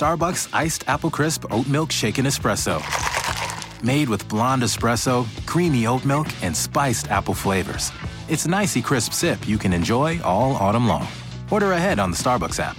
Starbucks Iced Apple Crisp Oat Milk Shaken Espresso. Made with blonde espresso, creamy oat milk, and spiced apple flavors. It's an icy crisp sip you can enjoy all autumn long. Order ahead on the Starbucks app.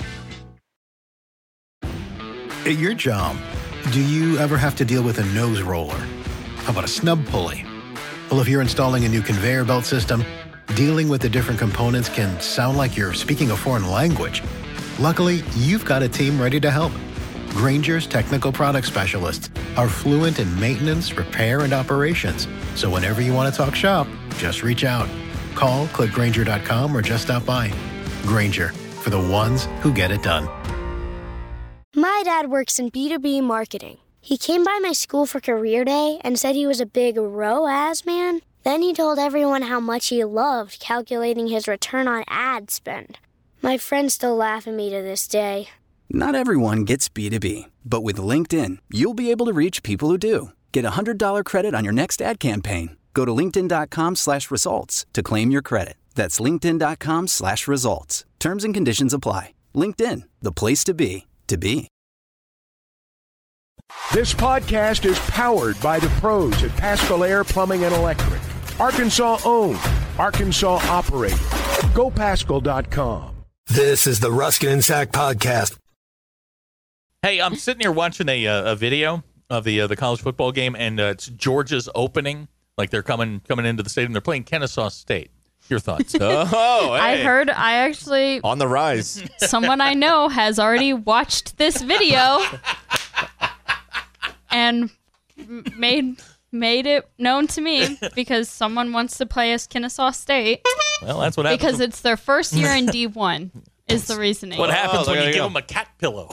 At your job, do you ever have to deal with a nose roller? How about a snub pulley? Well, if you're installing a new conveyor belt system, dealing with the different components can sound like you're speaking a foreign language. Luckily, you've got a team ready to help. Grainger's technical product specialists are fluent in maintenance, repair, and operations. So whenever you want to talk shop, just reach out. Call, click Grainger.com, or just stop by. Grainger, for the ones who get it done. My dad works in B2B marketing. He came by my school for career day and said he was a big ROAS man. Then he told everyone how much he loved calculating his return on ad spend. My friends still laugh at me to this day. Not everyone gets B2B, but with LinkedIn, you'll be able to reach people who do. Get a $100 credit on your next ad campaign. Go to linkedin.com/results to claim your credit. That's linkedin.com/results. Terms and conditions apply. LinkedIn, the place to be, to be. This podcast is powered by the pros at Paschal Air Plumbing and Electric. Arkansas owned, Arkansas operated. GoPaschal.com. This is the Ruskin and Sack podcast. Hey, I'm sitting here watching a video of the college football game, and it's Georgia's opening. Like they're coming into the stadium. They're playing Kennesaw State. Your thoughts? Oh, hey. I actually on the rise. Someone I know has already watched this video and made it known to me because someone wants to play as Kennesaw State. Well, that's what happens. Because it's their first year in D1 is the reasoning. What happens when you give them a cat pillow?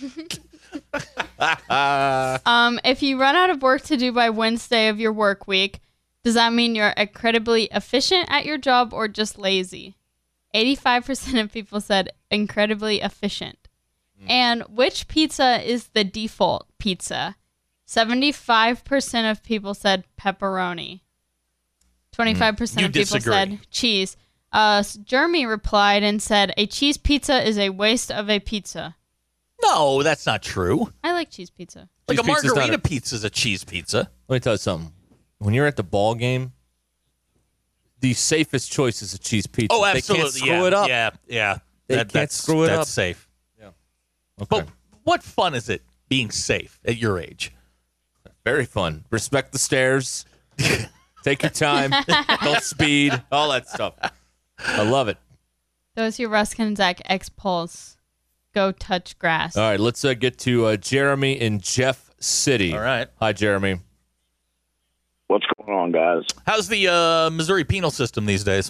If you run out of work to do by Wednesday of your work week, does that mean you're incredibly efficient at your job or just lazy? 85% of people said incredibly efficient. And which pizza is the default pizza? 75% of people said pepperoni. 25% of people said cheese. Jeremy replied and said, a cheese pizza is a waste of a pizza. No, that's not true. I like cheese pizza. Like a margarita pizza is a cheese pizza. Let me tell you something. When you're at the ball game, the safest choice is a cheese pizza. Oh, absolutely. They can't screw it up. Yeah. They can't screw it up. That's safe. Yeah. Okay. But what fun is it being safe at your age? Very fun. Respect the stairs. Take your time. Don't speed. All that stuff. I love it. Those are your Ruskin and Zach X polls. Go touch grass. All right, let's get to Jeremy in Jeff City. All right. Hi, Jeremy. What's going on, guys? How's the Missouri penal system these days?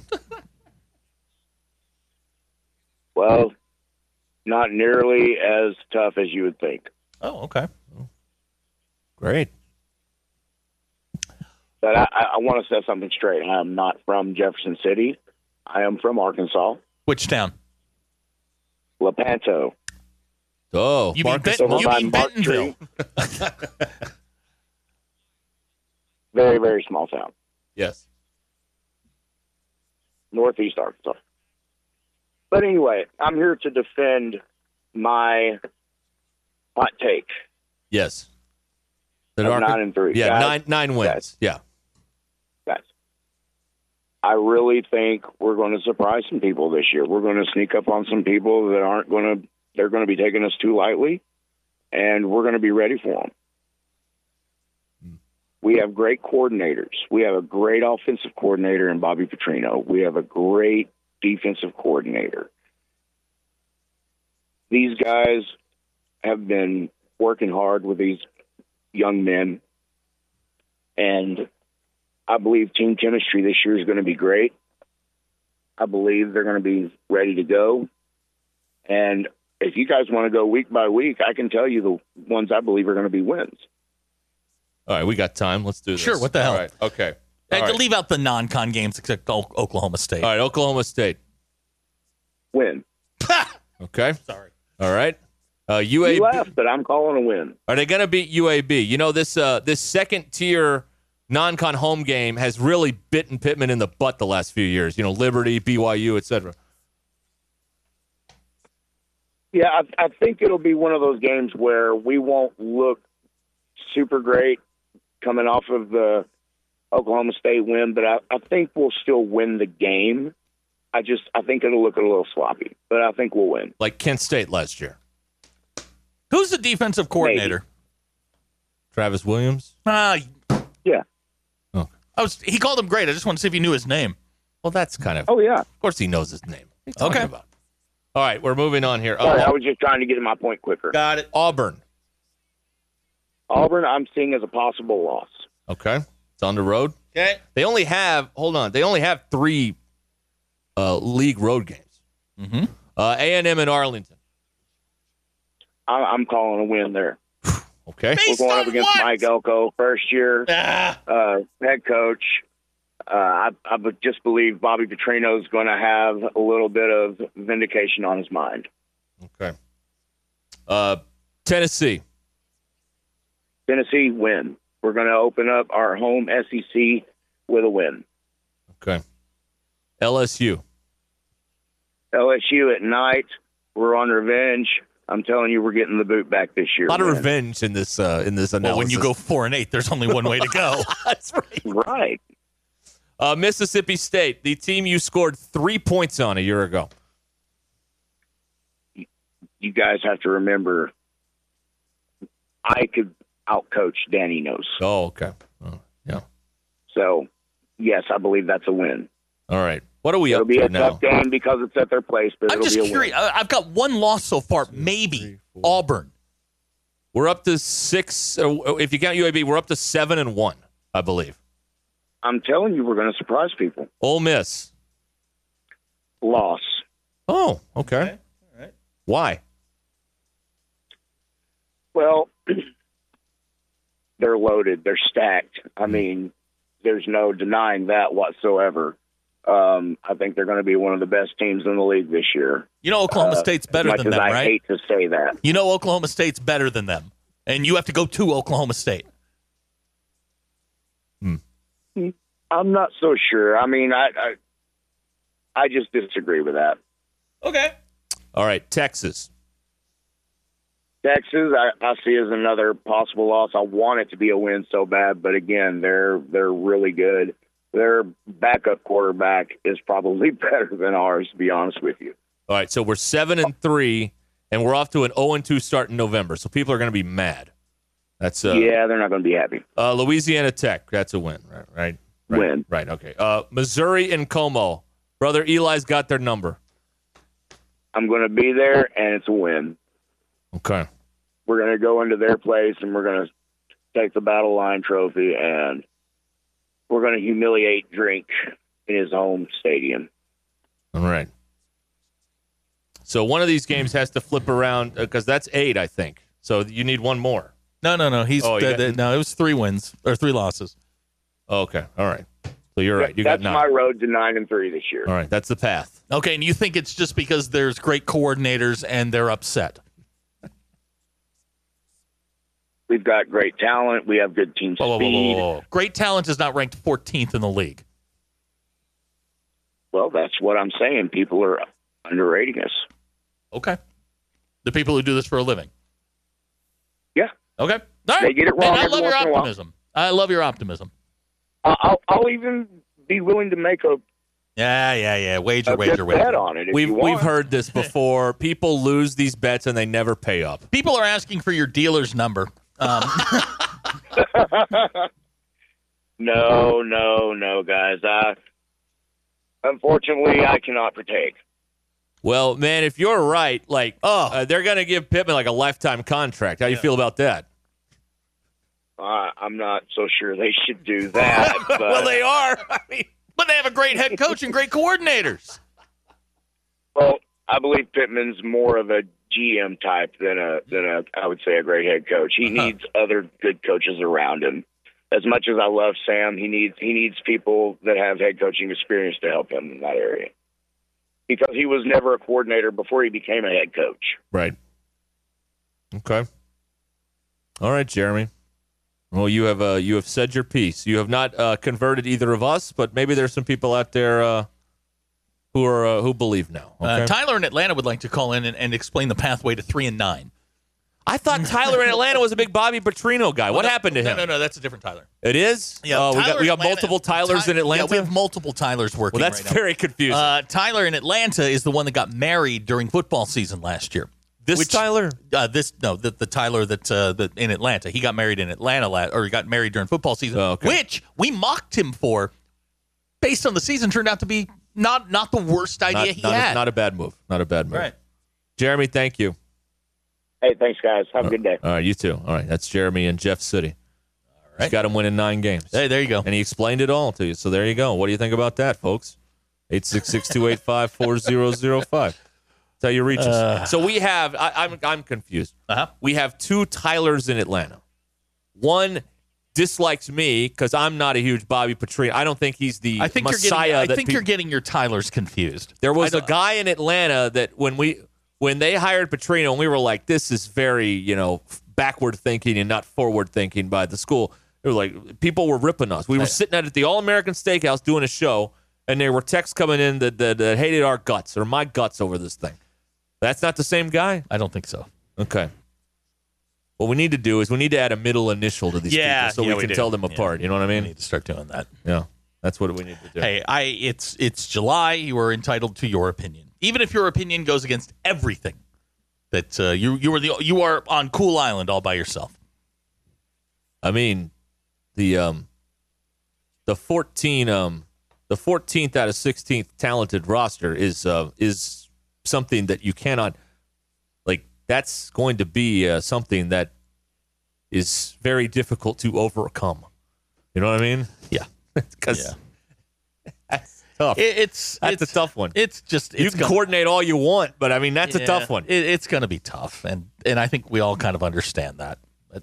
Well, not nearly as tough as you would think. Oh, okay. Great. But I want to set something straight. I am not from Jefferson City. I am from Arkansas. Which town? Lepanto. Oh, you mean Bentonville? Very, very small town. Yes. Northeast Arkansas. But anyway, I'm here to defend my hot take. Yes. Of 9-3. Yeah, guys, nine wins. Guys, yeah. Guys, I really think we're going to surprise some people this year. We're going to sneak up on some people that they're going to be taking us too lightly, and we're going to be ready for them. We have great coordinators. We have a great offensive coordinator in Bobby Petrino. We have a great defensive coordinator. These guys have been working hard with these young men, and I believe team chemistry this year is going to be great. I believe they're going to be ready to go. And if you guys want to go week by week, I can tell you the ones I believe are going to be wins. All right, we got time. Let's do this. Sure, what the hell? All right, okay. Leave out the non-con games except Oklahoma State. All right, Oklahoma State. Win. Okay. Sorry. All right. UAB. You left, but I'm calling a win. Are they going to beat UAB? You know, this second-tier non-con home game has really bitten Pittman in the butt the last few years. You know, Liberty, BYU, etc. Yeah, I think it'll be one of those games where we won't look super great coming off of the Oklahoma State win, but I think we'll still win the game. I think it'll look a little sloppy, but I think we'll win. Like Kent State last year. Who's the defensive coordinator? Maybe. Travis Williams? Yeah. Oh. He called him great. I just want to see if he knew his name. Well, that's kind of... Oh, yeah. Of course he knows his name. What are you talking about? All right, we're moving on here. Sorry, I was just trying to get to my point quicker. Got it. Auburn, I'm seeing as a possible loss. okay. It's on the road. Okay. They only have 3 league road games. Mm-hmm. A&M and Arlington. I'm calling a win there. Okay. We're going up against Mike Elko, first year head coach. I would just believe Bobby Petrino is going to have a little bit of vindication on his mind. Okay. Tennessee win. We're going to open up our home SEC with a win. Okay. LSU at night. We're on revenge. I'm telling you, we're getting the boot back this year. A lot of revenge in this analysis. Well, when you go 4-8, there's only one way to go. That's right. Right. Mississippi State, the team you scored 3 points on a year ago. You guys have to remember, I could outcoach Dan Enos. Oh, okay. Oh, yeah. So, yes, I believe that's a win. All right. What are we It'll up be to a now? tough game because it's at their place, but I'm it'll just be a curious. win. I've got one loss so far, maybe Auburn. We're up to 6. If you count UAB, we're up to 7-1, I believe. I'm telling you, we're going to surprise people. Ole Miss. Loss. Oh, okay. All right. Why? Well, they're loaded. They're stacked. I mean, there's no denying that whatsoever. I think they're going to be one of the best teams in the league this year. You know Oklahoma State's better as much than as them, I right? hate to say that. You know Oklahoma State's better than them, and you have to go to Oklahoma State. I'm not so sure. I mean, I just disagree with that. Okay. All right, Texas. Texas, I see as another possible loss. I want it to be a win so bad, but again, they're really good. Their backup quarterback is probably better than ours, to be honest with you. All right, so we're 7-3, and we're off to an 0-2 start in November. So people are going to be mad. That's yeah, they're not going to be happy. Louisiana Tech, that's a win, right? Win. Right, okay. Missouri and Como. Brother Eli's got their number. I'm going to be there, and it's a win. Okay. We're going to go into their place, and we're going to take the Battle Line trophy, and we're going to humiliate Drink in his home stadium. All right. So one of these games has to flip around because that's 8, I think. So you need one more. No. No, it was 3 wins or 3 losses. Oh, okay. All right. So you're right. You That's got 9. my road to 9-3 this year. All right. That's the path. Okay, and you think it's just because there's great coordinators and they're upset? We've got great talent. We have good team speed. Whoa. Great talent is not ranked 14th in the league. Well, that's what I'm saying. People are underrating us. Okay. The people who do this for a living. Yeah. Okay. All right. They get it wrong Man, I every love your once in a while. optimism. I love your optimism. I'll even be willing to make a Wager. bet on it. If you want. We've heard this before. People lose these bets and they never pay up. People are asking for your dealer's number. No, guys. Unfortunately, I cannot partake. Well, man, if you're right, they're going to give Pittman like a lifetime contract. How do you feel about that? I'm not so sure they should do that. But, well, they are. But they have a great head coach and great coordinators. Well, I believe Pittman's more of a GM type than a I would say a great head coach. He needs other good coaches around him. As much as I love Sam, he needs people that have head coaching experience to help him in that area. Because he was never a coordinator before he became a head coach. Right. Okay. All right, Jeremy. Well, you have said your piece. You have not converted either of us, but maybe there's some people out there who believe now. Okay? Tyler in Atlanta would like to call in and explain the pathway to 3-9. I thought Tyler in Atlanta was a big Bobby Petrino guy. What happened to him? No, that's a different Tyler. It is? Yeah, we got multiple Tylers in Atlanta? Yeah, we have multiple Tylers working Well, that's right very confusing. Tyler in Atlanta is the one that got married during football season last year. Tyler? The Tyler that in Atlanta. He got married in Atlanta, or he got married during football season, which we mocked him for based on the season. Turned out to be not the worst idea he had. Not a bad move. Not a bad move. Right. Jeremy, thank you. Hey, thanks, guys. Have a good day. All right, you too. All right, that's Jeremy in Jeff City. All right. He's got him winning 9 games. Hey, there you go. And he explained it all to you. So there you go. What do you think about that, folks? 866-285-4005. That's how you reach us. So we have, I'm confused. We have 2 Tylers in Atlanta. One dislikes me because I'm not a huge Bobby Petrino. I don't think he's the Messiah. I think you're getting your Tylers confused. There was a guy in Atlanta that when they hired Petrino, and we were like, this is very, backward thinking and not forward thinking by the school. It was like, people were ripping us. We were sitting at the All-American Steakhouse doing a show, and there were texts coming in that hated our guts or my guts over this thing. That's not the same guy? I don't think so. Okay. What we need to do is we need to add a middle initial to these people so we can tell them apart. You know what I mean? We need to start doing that. Yeah. That's what we need to do. Hey, it's July. You are entitled to your opinion. Even if your opinion goes against everything, that you are on Cool Island all by yourself. I mean, the 14th out of 16th talented roster is something that you cannot, like, that's going to be something that is very difficult to overcome. You know what I mean? Yeah. Because that's tough. That's a tough one. It's just you can coordinate all you want, but I mean that's a tough one. It's going to be tough, and I think we all kind of understand that. But,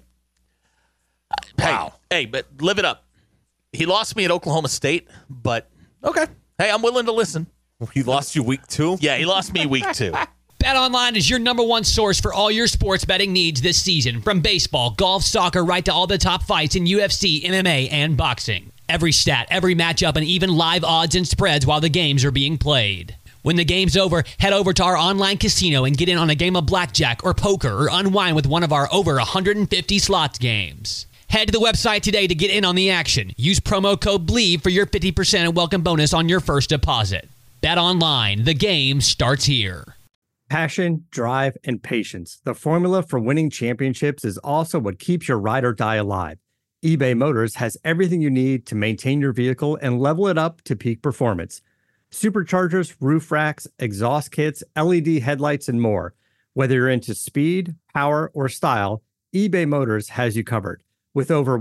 wow. Hey, but live it up. He lost me at Oklahoma State, but okay. Hey, I'm willing to listen. He lost you week 2? Yeah, he lost me week 2. BetOnline is your #1 source for all your sports betting needs this season. From baseball, golf, soccer, right to all the top fights in UFC, MMA, and boxing. Every stat, every matchup, and even live odds and spreads while the games are being played. When the game's over, head over to our online casino and get in on a game of blackjack or poker or unwind with one of our over 150 slots games. Head to the website today to get in on the action. Use promo code BLEAV for your 50% and welcome bonus on your first deposit. BetOnline, the game starts here. Passion, drive, and patience. The formula for winning championships is also what keeps your ride or die alive. eBay Motors has everything you need to maintain your vehicle and level it up to peak performance. Superchargers, roof racks, exhaust kits, LED headlights, and more. Whether you're into speed, power, or style, eBay Motors has you covered. With over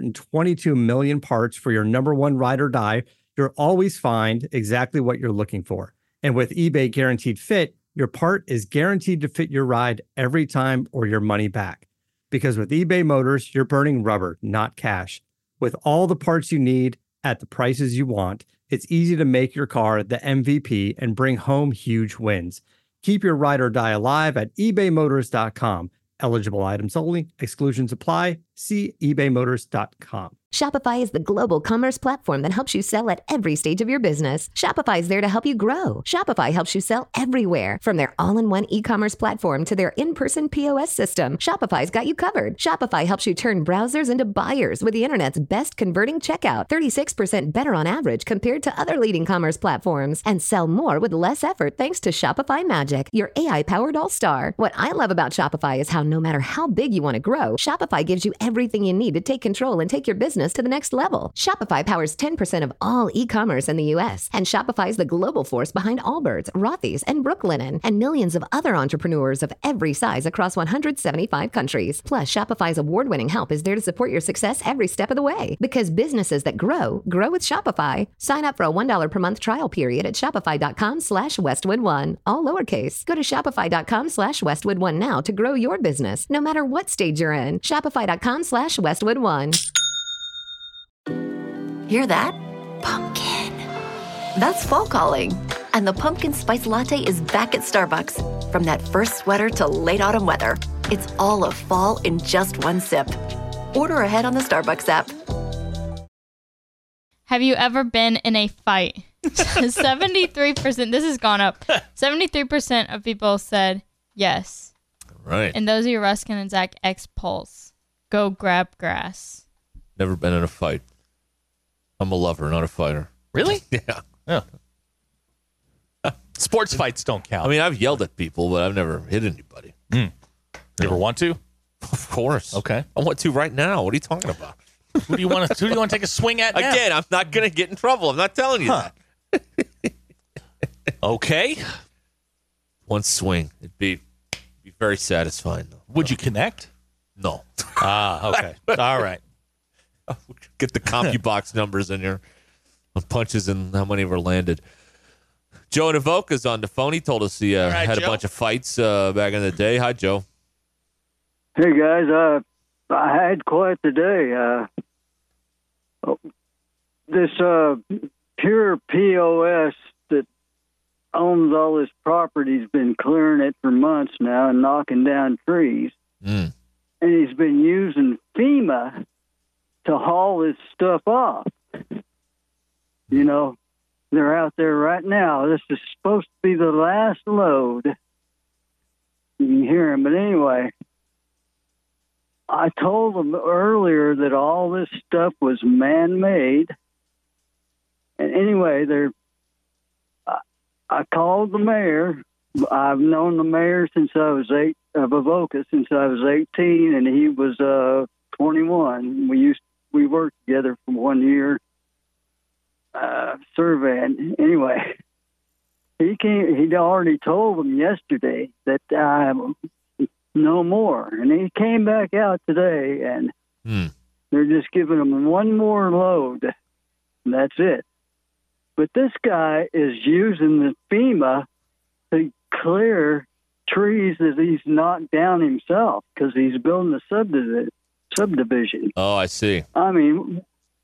122 million parts for your #1 ride or die, you'll always find exactly what you're looking for. And with eBay Guaranteed Fit, your part is guaranteed to fit your ride every time or your money back. Because with eBay Motors, you're burning rubber, not cash. With all the parts you need at the prices you want, it's easy to make your car the MVP and bring home huge wins. Keep your ride or die alive at ebaymotors.com. Eligible items only. Exclusions apply. See ebaymotors.com. Shopify is the global commerce platform that helps you sell at every stage of your business. Shopify is there to help you grow. Shopify helps you sell everywhere, from their all-in-one e-commerce platform to their in-person POS system. Shopify's got you covered. Shopify helps you turn browsers into buyers with the internet's best converting checkout, 36% better on average compared to other leading commerce platforms, and sell more with less effort thanks to Shopify Magic, your AI-powered all-star. What I love about Shopify is how no matter how big you want to grow, Shopify gives you everything you need to take control and take your business to the next level. Shopify powers 10% of all e-commerce in the U.S., and Shopify is the global force behind Allbirds, Rothy's, and Brooklinen, and millions of other entrepreneurs of every size across 175 countries. Plus, Shopify's award-winning help is there to support your success every step of the way. Because businesses that grow with Shopify. Sign up for a $1 per month trial period at shopify.com/Westwood1, all lowercase. Go to shopify.com/Westwood1 now to grow your business, no matter what stage you're in. Shopify.com/Westwood1. Hear that? Pumpkin. That's fall calling. And the pumpkin spice latte is back at Starbucks. From that first sweater to late autumn weather, it's all of fall in just one sip. Order ahead on the Starbucks app. Have you ever been in a fight? 73%. This has gone up. 73% of people said yes. Right. And those are your Ruskin and Zach X Pulse. Go grab grass. Never been in a fight. I'm a lover, not a fighter. Really? Yeah. Sports fights don't count. I mean, I've yelled at people, but I've never hit anybody. You ever want to? Of course. Okay. I want to right now. What are you talking about? Who do you want to take a swing at now? Again, I'm not going to get in trouble. I'm not telling you that. Okay. One swing. It'd be very satisfying, though. Would you connect? No. Okay. All right. Get the CompuBox numbers in here on punches and how many were landed. Joe Navoka's on the phone. He told us he had a bunch of fights back in the day. Hi, Joe. Hey, guys. I had quite the day. This pure POS that owns all this property has been clearing it for months now and knocking down trees. And he's been using FEMA to haul this stuff off. You know, they're out there right now. This is supposed to be the last load. You can hear him. But anyway, I told them earlier that all this stuff was man-made. And anyway, I called the mayor. I've known the mayor since I was of Avoca since I was 18, and he was 21. We worked together for 1 year surveying. Anyway, he'd already told them yesterday that no more, and he came back out today, and they're just giving them one more load, and that's it. But this guy is using the FEMA to clear trees that he's knocked down himself because he's building a subdivision. Oh, I see. I mean,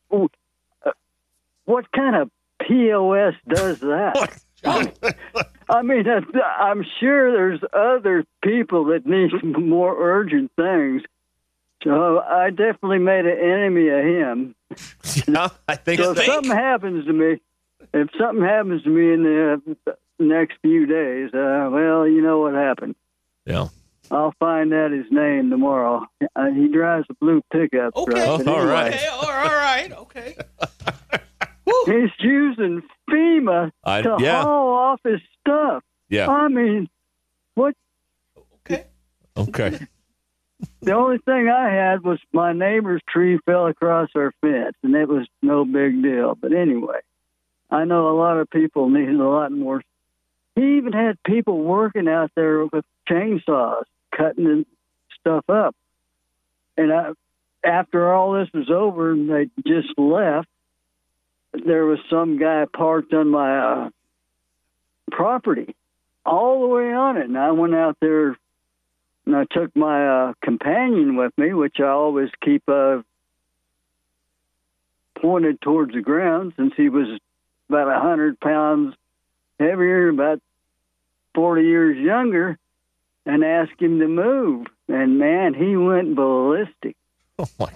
what kind of POS does that? I mean, I'm sure there's other people that need more urgent things. So I definitely made an enemy of him. Yeah, I think so. If something happens to me in the next few days, well, you know what happened. Yeah. I'll find out his name tomorrow. He drives a blue pickup. Okay. Truck. All right. Okay. All right. Okay. He's using FEMA to haul off his stuff. Yeah. I mean, what? Okay. The only thing I had was my neighbor's tree fell across our fence, and it was no big deal. But anyway, I know a lot of people need a lot more. He even had people working out there with chainsaws, cutting stuff up. And after all this was over and they just left, there was some guy parked on my property all the way on it. And I went out there and I took my companion with me, which I always keep pointed towards the ground since he was about 100 pounds heavier, about 40 years younger, and asked him to move. And, man, he went ballistic. Oh, my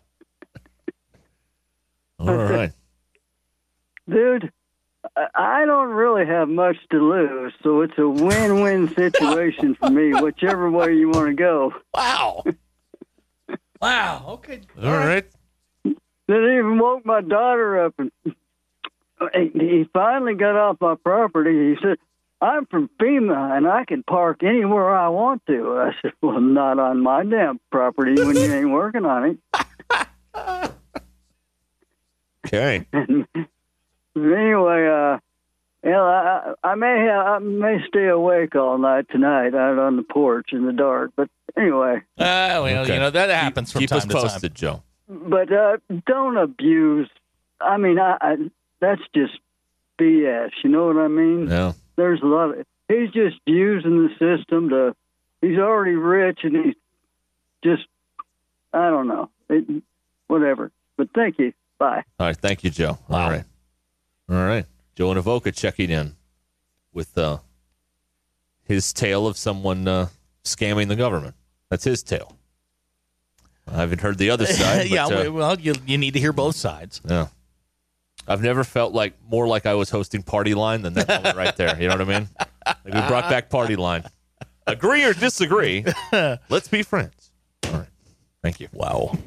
God. All right. Dude, I don't really have much to lose, so it's a win-win situation for me, whichever way you want to go. Wow. Wow. Okay. All right. Then even woke my daughter up, and he finally got off my property. He said, I'm from FEMA, and I can park anywhere I want to. I said, well, not on my damn property when you ain't working on it. Okay. Anyway, I may stay awake all night tonight out on the porch in the dark. But anyway. Well, okay. You know, that happens from time to time. Keep us posted, Joe. But don't abuse. I mean, that's just BS. You know what I mean? Yeah. There's a lot of. He's just using the system to. He's already rich, and he's just. I don't know. Whatever. But thank you. Bye. All right. Thank you, Joe. Wow. All right. Joe and Avoca checking in with his tale of someone scamming the government. That's his tale. I haven't heard the other side. Yeah, but, well, you need to hear both sides. Yeah. I've never felt more like I was hosting Party Line than that moment right there. You know what I mean? Like we brought back Party Line. Agree or disagree? Let's be friends. All right. Thank you. Wow.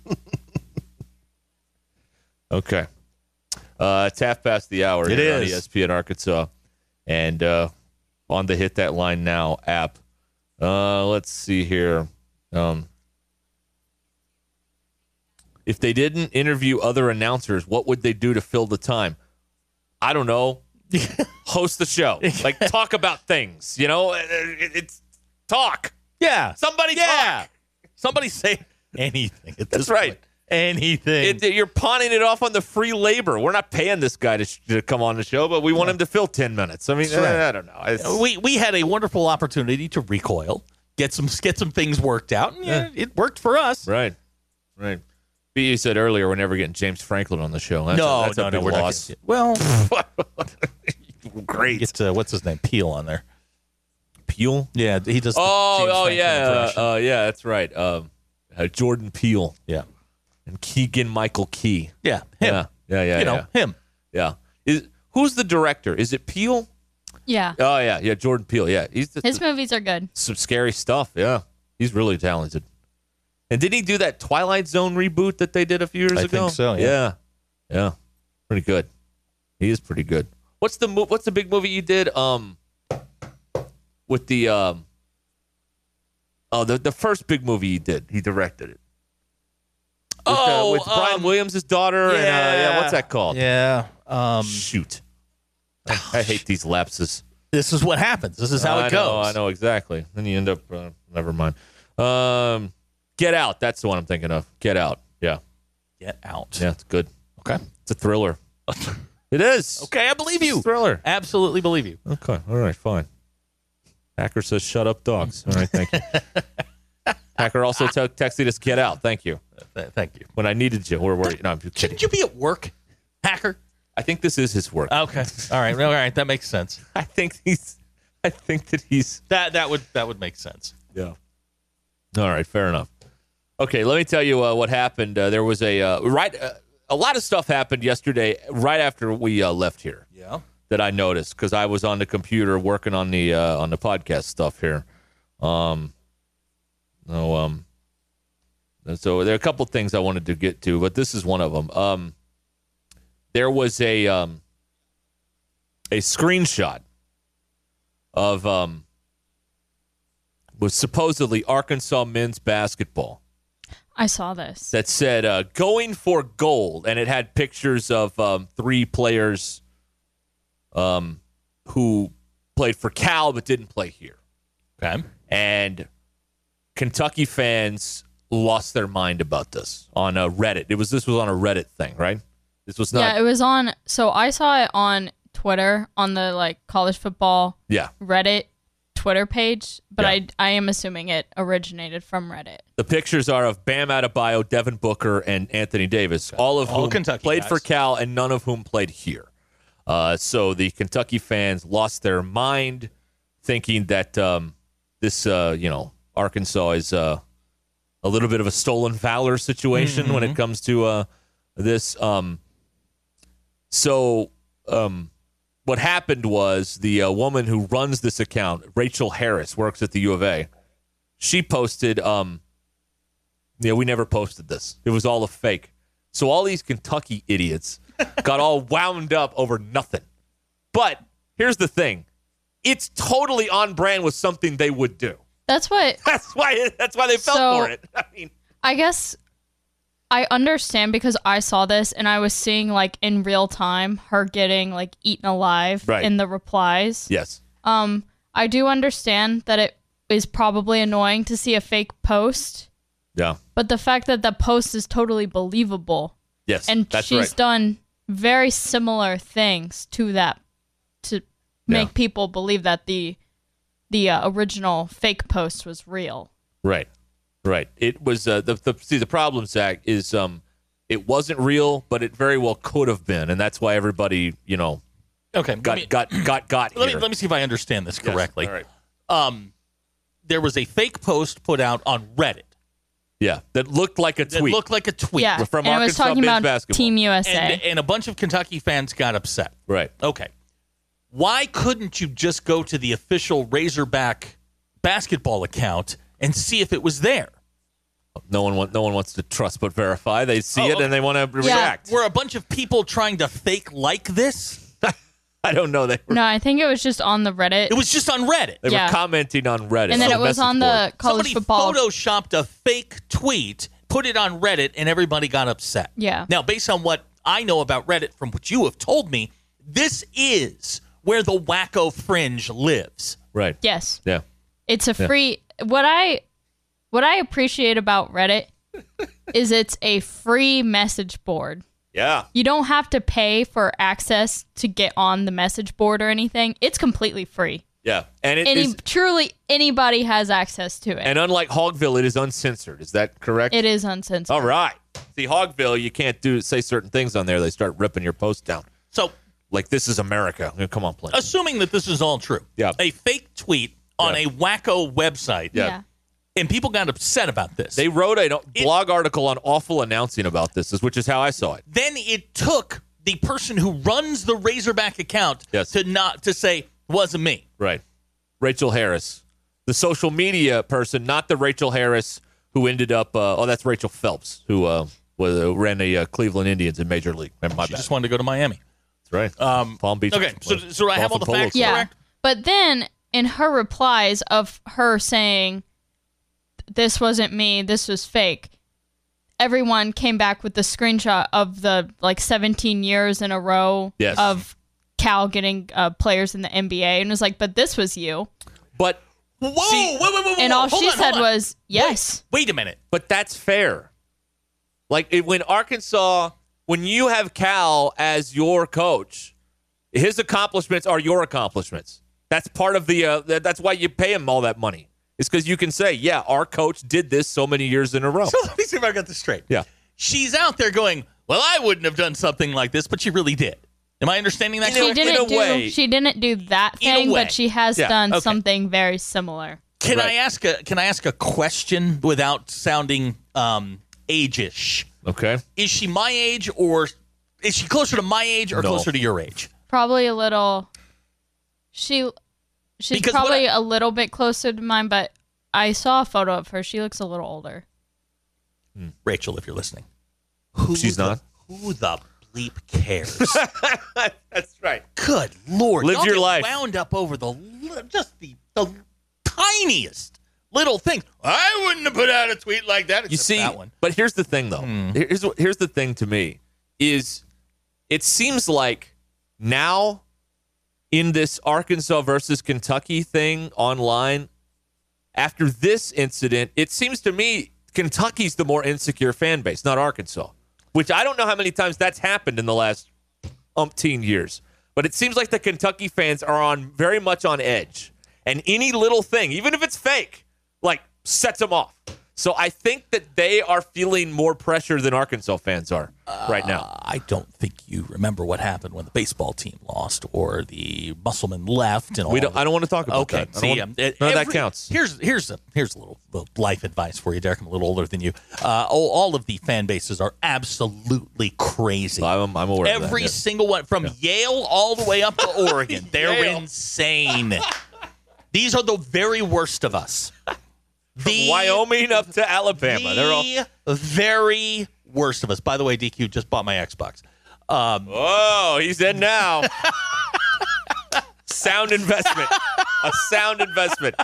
Okay. It's half past the hour. It here is. on ESPN Arkansas. And on the Hit That Line Now app. Let's see here. If they didn't interview other announcers, what would they do to fill the time? I don't know. Host the show. Like, talk about things. You know, it's talk. Yeah. Somebody talk. Somebody say anything. That's right. Point. Anything. You're pawning it off on the free labor. We're not paying this guy to come on the show, but we want him to fill 10 minutes. I mean, I don't know. We had a wonderful opportunity to recoil, get some things worked out, and it worked for us. Right. You said earlier we're never getting James Franklin on the show. That's a big we're loss. not. Well, great. Get what's his name? Peel on there. Peel? Yeah, he does. Yeah, that's right. Jordan Peele. Yeah, and Keegan Michael Key. Yeah, him. Yeah. Him. Yeah. Who's the director? Is it Peele? Yeah. Oh yeah, Jordan Peele. Yeah, his movies are good. Some scary stuff. Yeah, he's really talented. And didn't he do that Twilight Zone reboot that they did a few years ago? I think so. Yeah, pretty good. He is pretty good. What's the big movie you did? With the the first big movie he did. He directed it. With Brian Williams' daughter. And what's that called? Yeah. Shoot. I hate these lapses. This is what happens. This is how it goes. I know exactly. Then you end up. Never mind. Get Out. That's the one I'm thinking of. Get Out. Yeah. Get Out. Yeah, it's good. Okay. It's a thriller. It is. Okay, I believe you. It's a thriller. Absolutely believe you. Okay. All right. Fine. Hacker says, "Shut up, dogs." All right. Thank you. Hacker also texted us, "Get Out." Thank you. Thank you. When I needed you, where were you? No, I'm kidding. Shouldn't you be at work, Hacker? I think this is his work. Okay. All right. That makes sense. I think that he's that would make sense. Yeah. All right. Fair enough. Okay. Let me tell you what happened. There was a lot of stuff happened yesterday right after we left here. Yeah. That I noticed because I was on the computer working on the podcast stuff here. So there are a couple things I wanted to get to, but this is one of them. There was a screenshot of was supposedly Arkansas men's basketball. I saw this. That said going for gold, and it had pictures of 3 players who played for Cal but didn't play here. Okay. And Kentucky fans lost their mind about this on Reddit. This was on a Reddit thing, right? This was not. Yeah, it was on. So I saw it on Twitter on the college football Reddit Twitter page, but I am assuming it originated from Reddit. The pictures are of Bam Adebayo, Devin Booker, and Anthony Davis, all of whom Kentucky played guys. for Cal and none of whom played here. So the Kentucky fans lost their mind, thinking that this, Arkansas is a little bit of a stolen valor situation when it comes to this. What happened was the woman who runs this account, Rachel Harris, works at the U of A. She posted, we never posted this. It was all a fake. So all these Kentucky idiots got all wound up over nothing. But here's the thing. It's totally on brand with something they would do. That's why they fell for it. I guess I understand because I saw this and I was seeing in real time her getting eaten alive in the replies. Yes. I do understand that it is probably annoying to see a fake post. Yeah. But the fact that the post is totally believable. Yes. And that's she's right. done very similar things to that to make people believe that the original fake post was real. Right. It was the problem, Zach, is it wasn't real, but it very well could have been, and that's why everybody okay got here. Let me see if I understand this correctly. Yes. All right. There was a fake post put out on Reddit. Yeah, that looked like a tweet. It looked like a tweet. Yeah, From and it was Arkansas talking men's about basketball. Team USA. And a bunch of Kentucky fans got upset. Right. Okay. Why couldn't you just go to the official Razorback basketball account and see if it was there? No one wants to trust but verify. They see it and they want to react. Were a bunch of people trying to fake like this? I don't know. No, I think it was just on the Reddit. It was just on Reddit. They were commenting on Reddit. And then it was on the college Somebody football. photoshopped a fake tweet, put it on Reddit, and everybody got upset. Yeah. Now, based on what I know about Reddit from what you have told me, this is where the wacko fringe lives. Right. Yes. Yeah. It's a free. What I appreciate about Reddit is it's a free message board. Yeah. You don't have to pay for access to get on the message board or anything. It's completely free. Yeah. And truly anybody has access to it. And unlike Hogville, it is uncensored. Is that correct? It is uncensored. All right. See, Hogville, you can't say certain things on there. They start ripping your post down. So, like, this is America. I mean, come on, please. Assuming that this is all true. Yeah. A fake tweet on a wacko website. Yeah. And people got upset about this. They wrote a blog article on Awful announcing about this, which is how I saw it. Then it took the person who runs the Razorback account to say, wasn't me. Right. Rachel Harris. The social media person, not the Rachel Harris who ended up, that's Rachel Phelps, who ran the Cleveland Indians in Major League. She just wanted to go to Miami. That's right. Palm Beach. Okay, so I have all the facts correct? But then in her replies of her saying, this wasn't me, this was fake, everyone came back with the screenshot of the 17 years in a row of Cal getting players in the NBA, and was like, but this was you. But whoa, and all she said hold on. was yes. Wait a minute. But that's fair. When Arkansas, when you have Cal as your coach, his accomplishments are your accomplishments. That's part of the. That's why you pay him all that money. It's because you can say, yeah, our coach did this so many years in a row. So let me see if I got this straight. Yeah. She's out there going, well, I wouldn't have done something like this, but she really did. Am I understanding that? She didn't do that thing, but she has done something very similar. Can I ask a question without sounding age-ish? Okay. Is she my age, or is she closer to my age or closer to your age? Probably a little. She's Because probably a little bit closer to mine, but I saw a photo of her. She looks a little older. Rachel, if you're listening. She's not. Who the bleep cares? That's right. Good Lord. Live Y'all your get life. wound up over the tiniest little thing. I wouldn't have put out a tweet like that. You see, that one. But here's the thing, though. Here's the thing to me is it seems like now in this Arkansas versus Kentucky thing online, after this incident, it seems to me Kentucky's the more insecure fan base, not Arkansas, which I don't know how many times that's happened in the last umpteen years. But it seems like the Kentucky fans are very much on edge. And any little thing, even if it's fake, sets them off. So I think that they are feeling more pressure than Arkansas fans are right now. I don't think you remember what happened when the baseball team lost or the Musselman left. And I don't want to talk about that. None of that counts. Here's a little life advice for you, Derek. I'm a little older than you. All of the fan bases are absolutely crazy. I'm aware of that. Every single one, from Yale all the way up to Oregon. They're insane. These are the very worst of us. From Wyoming up to Alabama. They're all very worst of us. By the way, DQ just bought my Xbox. He's in now. Sound investment. A sound investment.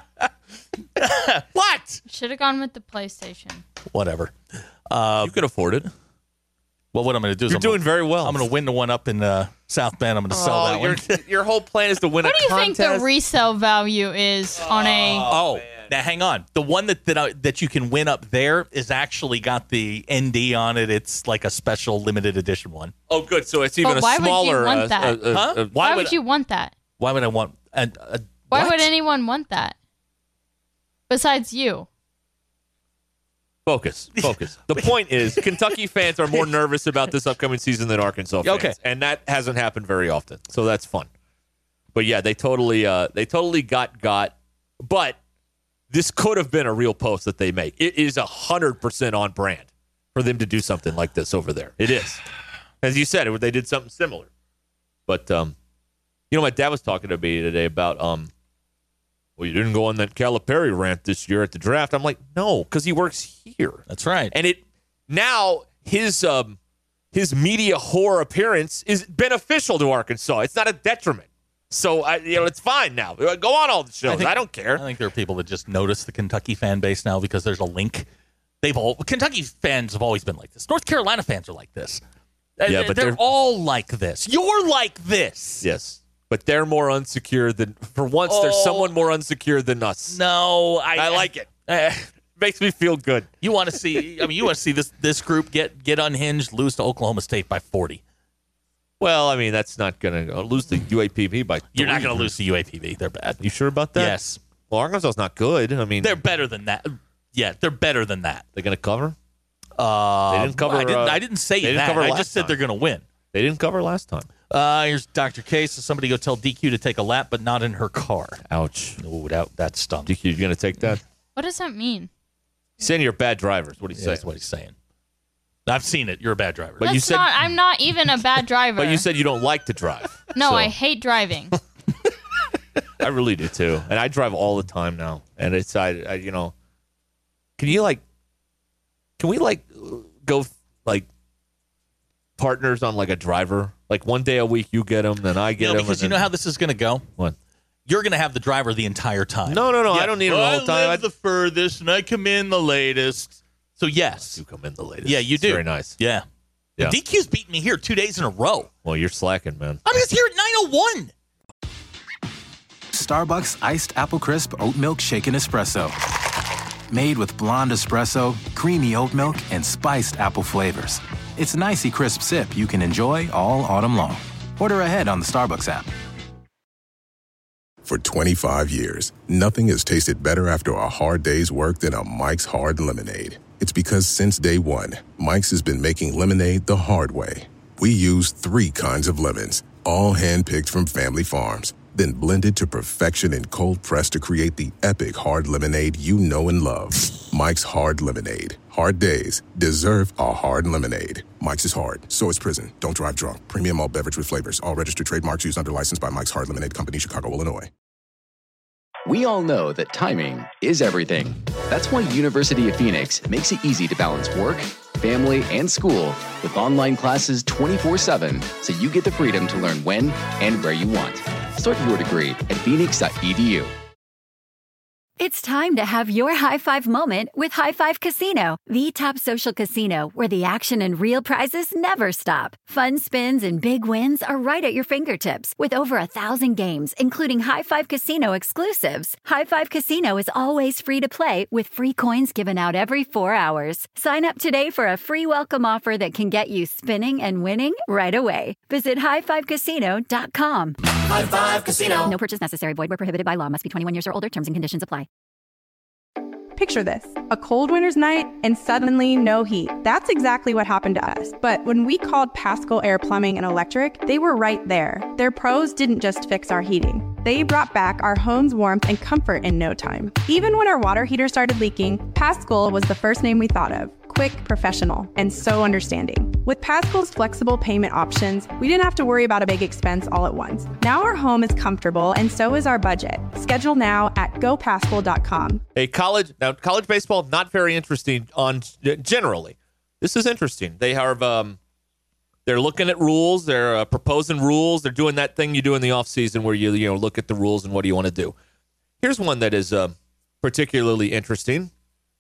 What? Should have gone with the PlayStation. Whatever. You can afford it. Well, what I'm going to do is You're doing very well. I'm going to win the one up in South Bend. I'm going to sell that one. Your whole plan is to win What do you think the resale value is on a... Now, hang on. The one that you can win up there is actually got the ND on it. It's like a special limited edition one. Oh, good. So it's even why smaller. Would you want that? Why would you want that? Why would I want? Why would anyone want that? Besides you. Focus. The point is, Kentucky fans are more nervous about this upcoming season than Arkansas fans. Okay. And that hasn't happened very often. So that's fun. But yeah, they totally got. But this could have been a real post that they make. It is 100% on brand for them to do something like this over there. It is. As you said, they did something similar. But, my dad was talking to me today about, well, you didn't go on that Calipari rant this year at the draft. I'm like, no, because he works here. That's right. And now his media whore appearance is beneficial to Arkansas. It's not a detriment. So, it's fine now. Go on all the shows. I don't care. I think there are people that just notice the Kentucky fan base now because there's a link. Kentucky fans have always been like this. North Carolina fans are like this. Yeah, but they're all like this. You're like this. Yes. But they're more unsecure than, for once, there's someone more unsecure than us. No, I like it. Makes me feel good. You want to see, this group get unhinged, lose to Oklahoma State by 40. Well, that's not going to lose to UAPB by 3. You're not going to lose to UAPB. They're bad. You sure about that? Yes. Well, Arkansas's not good. They're better than that. Yeah, they're better than that. They're going to cover? They didn't cover. I didn't say that. I just said they're going to win. They didn't cover last time. Here's Dr. K. So somebody go tell DQ to take a lap, but not in her car. Ouch. Ooh, that stung. DQ, you going to take that? What does that mean? He's saying you're bad drivers. What do you say? That's what he's saying. I've seen it. You're a bad driver. But you said I'm not even a bad driver. But you said you don't like to drive. No, I hate driving. I really do too, and I drive all the time now. And it's can we go partners on a driver? Like one day a week you get them, then I get them. Because you know how this is going to go. What? You're going to have the driver the entire time. No. Yeah. I don't need it all the time. I live the furthest, and I come in the latest. So yes, you come in the latest. Yeah, you do. Very nice. Yeah. DQ's beating me here 2 days in a row. Well, you're slacking, man. I'm just here at 9:01. Starbucks iced apple crisp oat milk shaken espresso. Made with blonde espresso, creamy oat milk, and spiced apple flavors. It's an icy crisp sip you can enjoy all autumn long. Order ahead on the Starbucks app. For 25 years, nothing has tasted better after a hard day's work than a Mike's Hard Lemonade. It's because since day one, Mike's has been making lemonade the hard way. We use 3 kinds of lemons, all hand-picked from family farms, then blended to perfection in cold press to create the epic hard lemonade you know and love. Mike's Hard Lemonade. Hard days deserve a hard lemonade. Mike's is hard, so is prison. Don't drive drunk. Premium malt beverage with flavors. All registered trademarks used under license by Mike's Hard Lemonade Company, Chicago, Illinois. We all know that timing is everything. That's why University of Phoenix makes it easy to balance work, family, and school with online classes 24/7, so you get the freedom to learn when and where you want. Start your degree at phoenix.edu. It's time to have your high-five moment with High Five Casino, the top social casino where the action and real prizes never stop. Fun spins and big wins are right at your fingertips with over 1,000 games, including High Five Casino exclusives. High Five Casino is always free to play with free coins given out every 4 hours. Sign up today for a free welcome offer that can get you spinning and winning right away. Visit highfivecasino.com. High Five Casino. No purchase necessary. Void where prohibited by law. Must be 21 years or older. Terms and conditions apply. Picture this, a cold winter's night and suddenly no heat. That's exactly what happened to us. But when we called Paschal Air Plumbing and Electric, they were right there. Their pros didn't just fix our heating. They brought back our home's warmth and comfort in no time. Even when our water heater started leaking, Paschal was the first name we thought of. Quick, professional, and so understanding. With Paschal's flexible payment options, we didn't have to worry about a big expense all at once. Now our home is comfortable and so is our budget. Schedule now at gopaschal.com. Hey, college baseball, not very interesting generally. This is interesting. They have, they're looking at rules. They're proposing rules. They're doing that thing you do in the offseason where you look at the rules and what do you want to do. Here's one that is particularly interesting.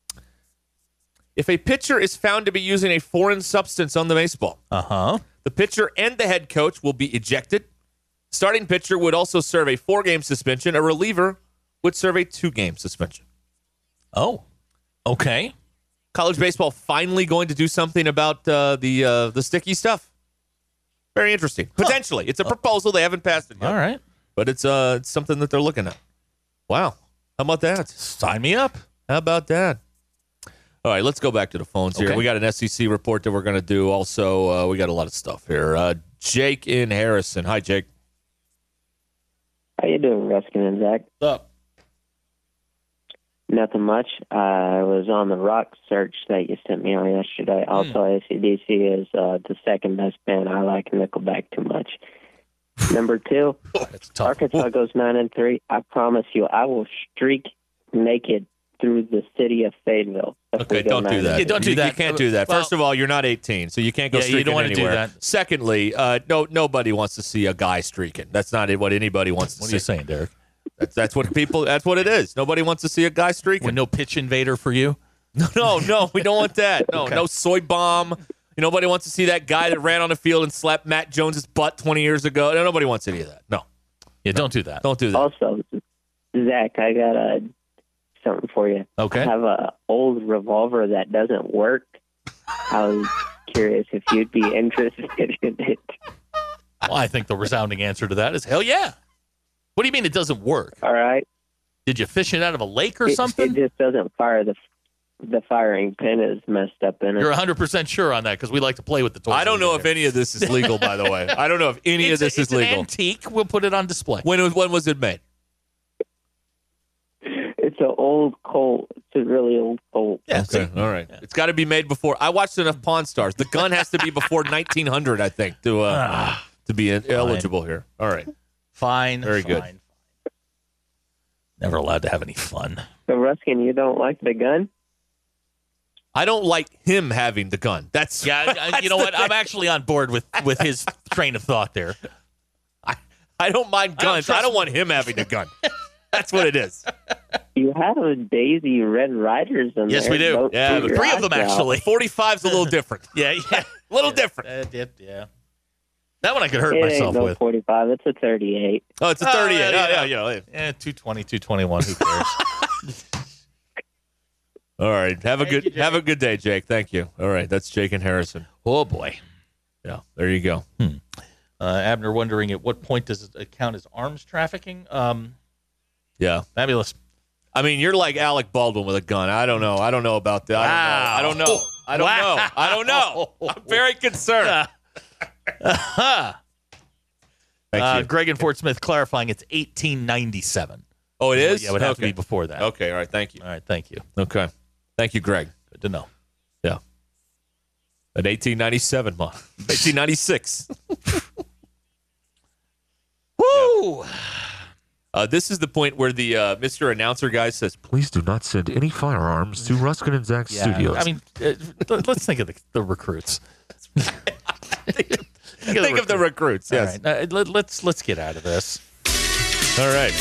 If a pitcher is found to be using a foreign substance on the baseball, the pitcher and the head coach will be ejected. Starting pitcher would also serve a 4-game suspension. A reliever would serve a 2-game suspension. Oh, okay. College baseball finally going to do something about the sticky stuff. Very interesting. Potentially. It's a proposal. They haven't passed it yet. All right. But it's something that they're looking at. Wow. How about that? Sign me up. How about that? All right, let's go back to the phones here. Okay. We got an SEC report that we're going to do. Also, we got a lot of stuff here. Jake in Harrison. Hi, Jake. How you doing, Ruskin and Zach? What's up? Nothing much. I was on the rock search that you sent me on yesterday. Also, AC/DC is the second best band. I like Nickelback too much. Number 2, Arkansas goes 9-3. I promise you, I will streak naked through the city of Fayetteville. Okay, don't do that. Don't do that. You can't do that. First of all, you're not 18, so you can't go streaking you don't want anywhere. to do that. Secondly, nobody wants to see a guy streaking. That's not what anybody wants to see. What are you saying, Derek? That's what people. That's what it is. Nobody wants to see a guy streaking. With no pitch invader for you? No, we don't want that. No, no soy bomb. Nobody wants to see that guy that ran on the field and slapped Matt Jones's butt 20 years ago. Nobody wants any of that. No. Yeah, don't do that. Don't do that. Also, Zach, I got something for you. Okay. I have a old revolver that doesn't work. I was curious if you'd be interested in it. Well, I think the resounding answer to that is hell yeah. What do you mean it doesn't work? All right. Did you fish it out of a lake or something? It just doesn't fire. The firing pin is messed up in it. You're 100% sure on that because we like to play with the toys. I don't know if any of this is legal, by the way. I don't know if any of this is legal. It's an antique. We'll put it on display. When was it made? It's an old Colt. It's a really old Colt. Yeah, okay. All right. Yeah. It's got to be made before. I watched enough Pawn Stars. The gun has to be before 1900, I think, to be eligible here. All right. Fine. Very good. Never allowed to have any fun. So, Ruskin, you don't like the gun? I don't like him having the gun. That's you know what? I'm actually on board with his train of thought there. I don't mind guns. I don't want him having a gun. That's what it is. You have a Daisy Red Riders in there. Yes, we do. Yeah, 3 of them actually. 45's a little different. Yeah, a little different. Yeah. That one I could hurt it myself ain't no with. 45. It's a 38. Oh, it's a 38. Yeah, 220, 221. Who cares? All right. Have a good day, Jake. Thank you. All right. That's Jake and Harrison. Oh boy. Yeah. There you go. Abner wondering at what point does it count as arms trafficking? Yeah. Fabulous. I mean, you're like Alec Baldwin with a gun. I don't know. I don't know about that. Wow. I don't know. I'm very concerned. Thank you. Greg in Fort Smith clarifying it's 1897. Oh, it is? Yeah, it would have to be before that. Okay, all right. Thank you. All right, thank you. Okay. Thank you, Greg. Good to know. Yeah. At 1897, 1896. Woo! This is the point where the Mr. Announcer guy says, "Please do not send any firearms to Ruskin and Zach Studios." I mean, let's think of the recruits. Think of the recruits. Yes. All right. Let's get out of this. All right.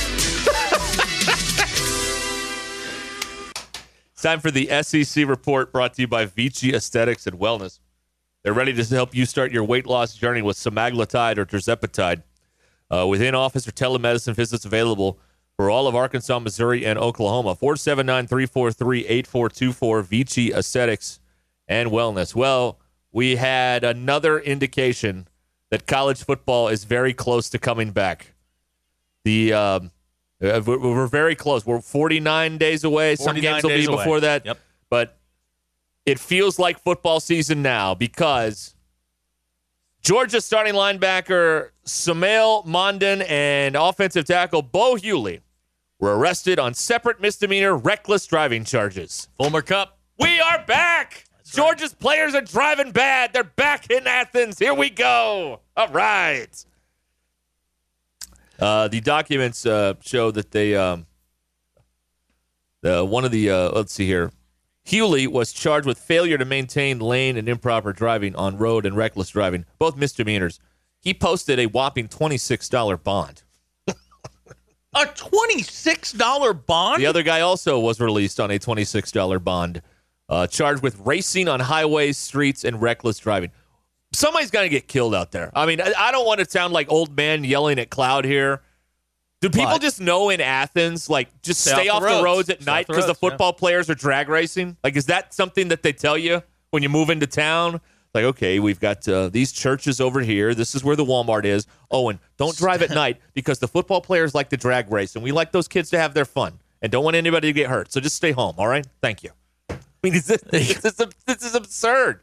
It's time for the SEC report brought to you by Vici Aesthetics and Wellness. They're ready to help you start your weight loss journey with semaglutide or tirzepatide. With in-office or telemedicine visits available for all of Arkansas, Missouri, and Oklahoma. 479-343-8424, Vici Aesthetics and Wellness. Well, we had another indication that college football is very close to coming back. We're very close. We're 49 days away. Some games will be before that. Yep. But it feels like football season now because Georgia starting linebacker Samael Mondon and offensive tackle Bo Hughley were arrested on separate misdemeanor reckless driving charges. Fulmer Cup. We are back. Georgia's players are driving bad. They're back in Athens. Here we go. All right. The documents show that they let's see here. Hughley was charged with failure to maintain lane and improper driving on road and reckless driving, both misdemeanors. He posted a whopping $26 bond. A $26 bond? The other guy also was released on a $26 bond, charged with racing on highways, streets, and reckless driving. Somebody's going to get killed out there. I mean, I don't want to sound like old man yelling at cloud here. Do people just know in Athens, like, just stay off the roads at night because the football players are drag racing? Like, is that something that they tell you when you move into town? Like, okay, we've got these churches over here. This is where the Walmart is. Oh, and don't drive at night because the football players like to drag race, and we like those kids to have their fun and don't want anybody to get hurt. So just stay home, all right? Thank you. I mean, this is absurd.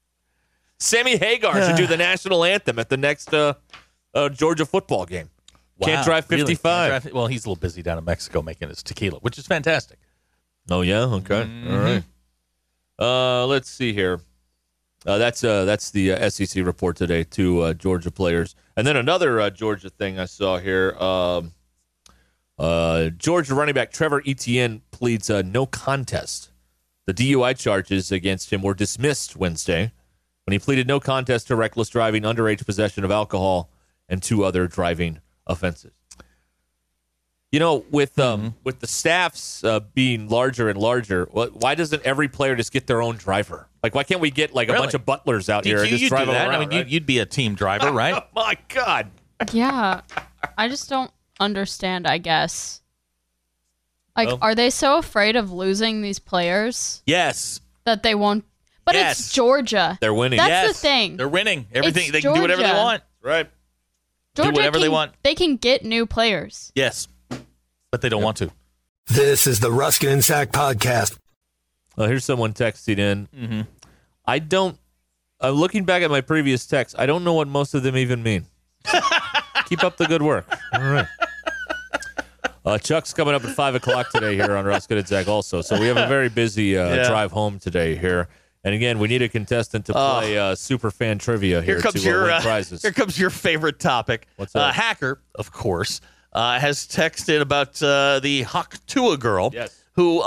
Sammy Hagar should do the national anthem at the next Georgia football game. Can't drive 55. Really? Well, he's a little busy down in Mexico making his tequila, which is fantastic. Oh, yeah? Okay. All right. Let's see here. That's the SEC report today, two Georgia players. And then another Georgia thing I saw here. Georgia running back Trevor Etienne pleads no contest. The DUI charges against him were dismissed Wednesday when he pleaded no contest to reckless driving, underage possession of alcohol, and 2 other driving offenses. You know, with the staffs being larger and larger, why doesn't every player just get their own driver? Like, why can't we get like a bunch of butlers out here and just drive them around? I mean, you'd be a team driver, right? Oh my God. Yeah, I just don't understand. I guess. Like, Well- are they so afraid of losing these players Yes. that they won't? But Yes. it's Georgia. They're winning. That's the thing. They're winning. Everything It's they can do whatever they Georgia. want. Right. Georgia do whatever they can- want. They can get new players. Yes. But they don't want to. This is the Ruskin and Sack podcast. Well, here's someone texting in. Mm-hmm. Looking back at my previous texts, I don't know what most of them even mean. Keep up the good work. All right. Chuck's coming up at 5 o'clock today here on Ruskin and Zach also. So we have a very busy drive home today here. And again, we need a contestant to play super fan trivia here Here comes to your win prizes. Here comes your favorite topic. What's that? Hacker, of course, has texted about the Hawk Tua girl who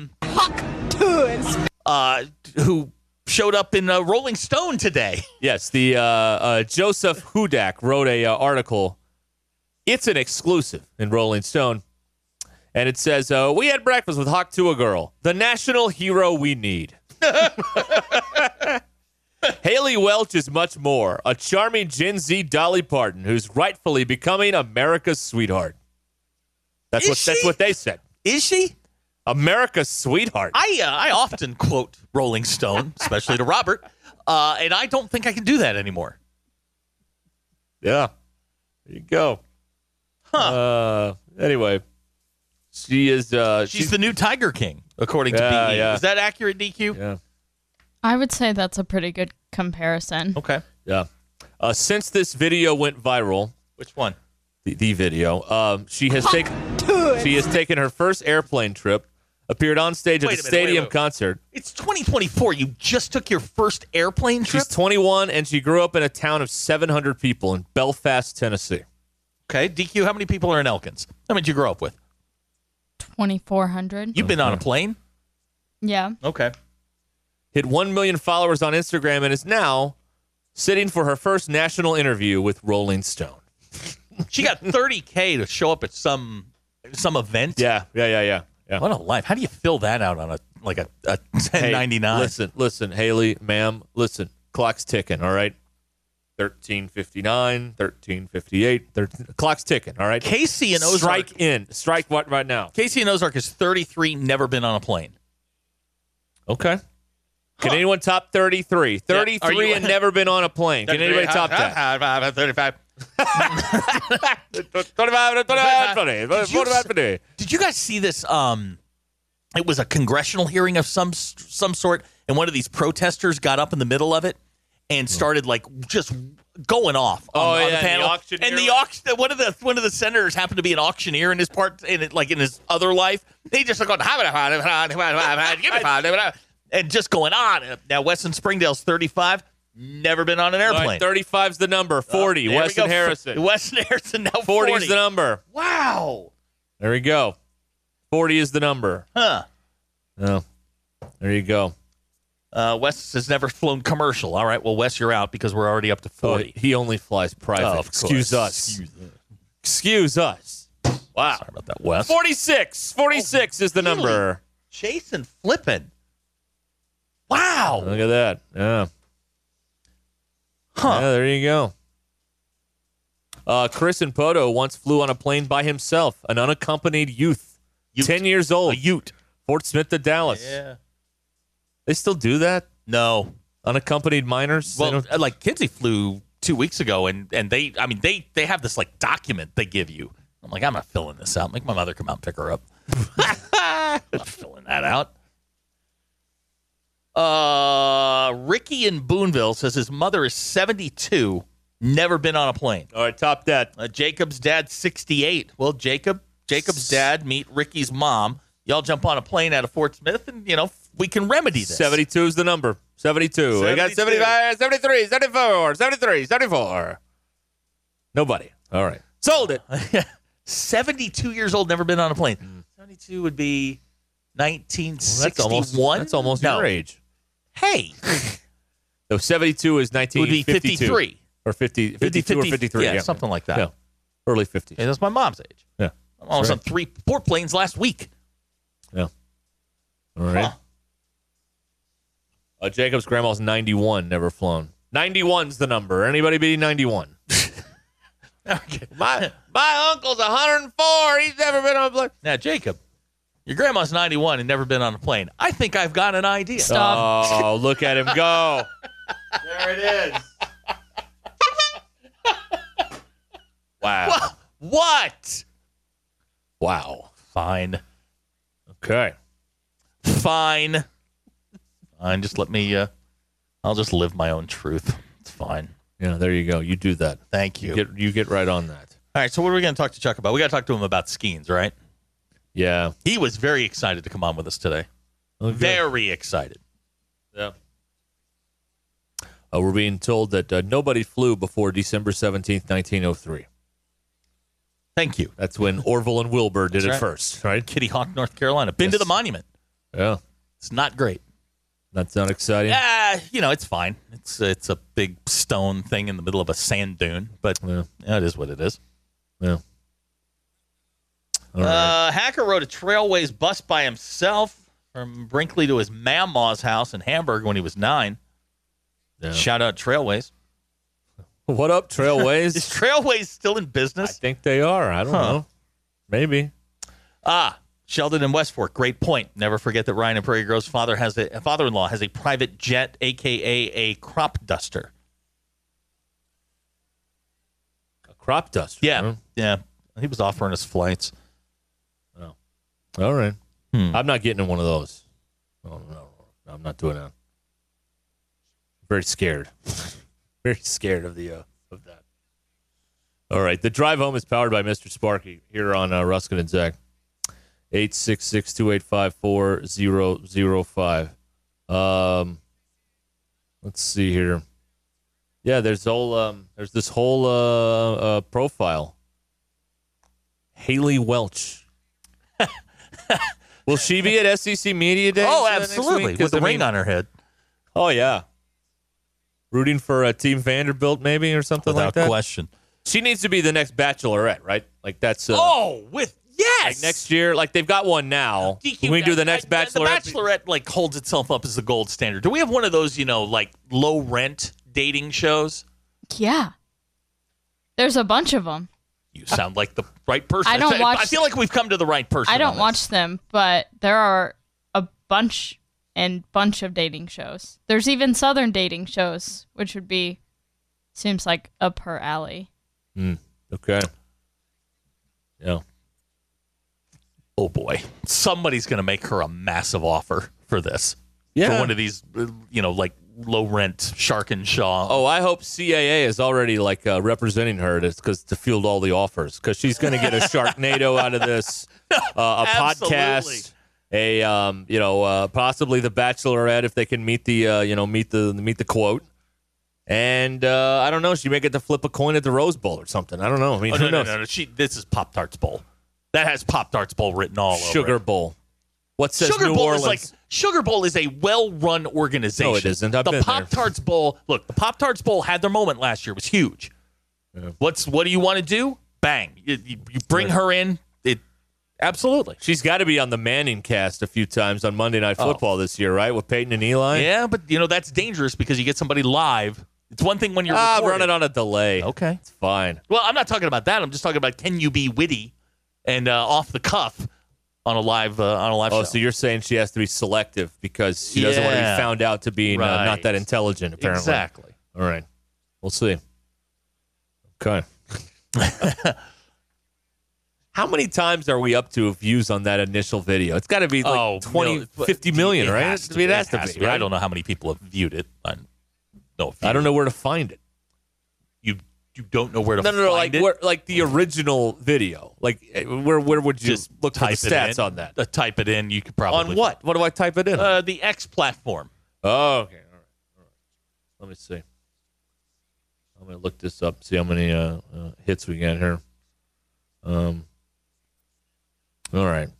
who showed up in Rolling Stone today. Yes, the Joseph Hudak wrote a article. It's an exclusive in Rolling Stone. And it says, we had breakfast with Hawk Tua girl, the national hero we need. Haley Welch is much more, a charming Gen Z Dolly Parton who's rightfully becoming America's sweetheart. That's what they said. Is she? America's sweetheart. I often quote Rolling Stone, especially to Robert, and I don't think I can do that anymore. Yeah. There you go. Anyway, she is. She's the new Tiger King, according to BE. Yeah. Is that accurate, DQ? Yeah. I would say that's a pretty good comparison. Okay. Yeah. Since this video went viral, which one? The video. She has taken her first airplane trip. Appeared on stage at the stadium concert. It's 2024. You just took your first airplane trip? She's 21, and she grew up in a town of 700 people in Belfast, Tennessee. Okay. DQ, how many people are in Elkins? How many did you grow up with? 2,400. You've been on a plane? Yeah. Okay. Hit 1 million followers on Instagram and is now sitting for her first national interview with Rolling Stone. She got $30K to show up at some event? Yeah. What a life. How do you fill that out on a $10.99? Hey, listen, Haley, ma'am, listen. Clock's ticking, all right? 13:59, 13:58. Clock's ticking, all right? Casey in Ozark. Strike what right now? Casey in Ozark is 33, never been on a plane. Okay. Can anyone top 33? 33 and never been on a plane. Can anybody top that? 35. 25. Did you guys see this? It was a congressional hearing of some sort, and one of these protesters got up in the middle of it and started like just going off on the panel. And one of the senators happened to be an auctioneer in his his other life. He just going and just going on. Now Weston Springdale's 35. Never been on an airplane. Right, 35's the number. 40. Weston Harrison. Weston Harrison now 40 is the number. Wow. There we go. 40 is the number. Huh. Oh, there you go. Wes has never flown commercial. All right, well, Wes, you're out because we're already up to 40. He only flies private. Excuse us. Wow. Sorry about that, Wes. 46. 46 is the number. Chasing flipping. Wow. Look at that. Yeah. Huh. Yeah, there you go. Chris and Poto once flew on a plane by himself, an unaccompanied youth. 10 years old. A Ute. Fort Smith to Dallas. Yeah. They still do that? No. Unaccompanied minors? Well, like Kinsey flew 2 weeks ago, and they have this like document they give you. I'm like, I'm not filling this out. Make my mother come out and pick her up. Not filling that out. Ricky in Boonville says his mother is 72 Never been on a plane. All right, top that. Jacob's dad, 68. Well, Jacob's dad meet Ricky's mom. Y'all jump on a plane out of Fort Smith, and, we can remedy this. 72 is the number. 72. I got 75, 73, 74, 73, 74. Nobody. All right. Sold it. 72 years old, never been on a plane. 72 would be 1961. That's almost your age. Hey. So 72 is 1952. Would be 53. Or 52 or 53. Yeah, something like that. Yeah. Early 50s. Yeah, that's my mom's age. Yeah. I was on 4 planes last week. Yeah. All right. Jacob's grandma's 91, never flown. 91's the number. Anybody beating 91? Okay. My uncle's 104. He's never been on a plane. Now, Jacob, your grandma's 91 and never been on a plane. I think I've got an idea. Stop. Oh, look at him go. There it is. Wow. What? Wow. Fine. Okay. Fine. Just let me, I'll just live my own truth. It's fine. Yeah, there you go. You do that. Thank you. You get right on that. All right, so what are we going to talk to Chuck about? We got to talk to him about Skeens, right? Yeah. He was very excited to come on with us today. Very excited. Yeah. We're being told that nobody flew before December 17th, 1903. Thank you. That's when Orville and Wilbur did it first, right? Kitty Hawk, North Carolina. Been to the monument. Yeah. It's not great. That's not exciting. It's fine. It's a big stone thing in the middle of a sand dune, but it is what it is. Yeah. Right. Hacker rode a Trailways bus by himself from Brinkley to his Mamaw's house in Hamburg when he was 9. Yeah. Shout out Trailways. What up, Trailways? Is Trailways still in business? I think they are. I don't know. Maybe. Sheldon and West Fork, great point. Never forget that Ryan and Prairie Grove's father-in-law has a private jet, a.k.a. a crop duster. A crop duster? Yeah. Huh? Yeah. He was offering us flights. Oh. All right. I'm not getting in one of those. Oh, no, I'm not doing that. Very scared. Very scared of the of that. All right. The drive home is powered by Mr. Sparky here on Ruskin and Zach. 866-285-4005. Let's see here. Yeah, there's this whole profile. Haley Welch. Will she be at SEC Media Day? Oh, absolutely. With the ring on her head. Oh, yeah. Rooting for Team Vanderbilt, maybe, or something like that? Without question. She needs to be the next Bachelorette, right? Like, that's... Yes. Like next year, like they've got one now. Can we do the next Bachelorette? The Bachelorette holds itself up as the gold standard. Do we have one of those, low rent dating shows? Yeah. There's a bunch of them. You sound like the right person. I don't watch. I feel like we've come to the right person. I don't watch them, but there are a bunch of dating shows. There's even Southern dating shows, which seems like up her alley. Okay. Yeah. Oh, boy. Somebody's going to make her a massive offer for this. Yeah. For one of these, low-rent Shark and Shaw. Oh, I hope CAA is already, representing her to field all the offers. Because she's going to get a Sharknado out of this, a podcast, possibly the Bachelorette if they can meet the quote. And, I don't know, she may get to flip a coin at the Rose Bowl or something. I don't know. I mean, who knows? No. This is Pop-Tarts Bowl. That has Pop-Tarts Bowl written all over it. Sugar Bowl. What says Sugar New Bowl Orleans? Sugar Bowl is a well-run organization. No, it isn't. I've the been Pop-Tarts Bowl. Look, the Pop-Tarts Bowl had their moment last year. It was huge. Yeah. What do you want to do? Bang. You bring her in. Absolutely. She's got to be on the Manning cast a few times on Monday Night Football this year, right? With Peyton and Eli? Yeah, but, that's dangerous because you get somebody live. It's one thing when you're recording. Run it on a delay. Okay. It's fine. Well, I'm not talking about that. I'm just talking about can you be witty and off the cuff on a live show. Oh, so you're saying she has to be selective because she doesn't want to be found out to be not that intelligent, apparently. Exactly. All right. We'll see. Okay. How many times are we up to views on that initial video? It's got to be 50 million, right? It has to be. Right? I don't know how many people have viewed it. I don't know where to find it. You you don't know where to find like it. Like the original video. Like where would you Just look for the type it stats in. on that? Type it in. You could probably On what? What do I type it in? The X platform. Oh, okay. All right. Let me see. I'm going to look this up, see how many hits we got here. All right.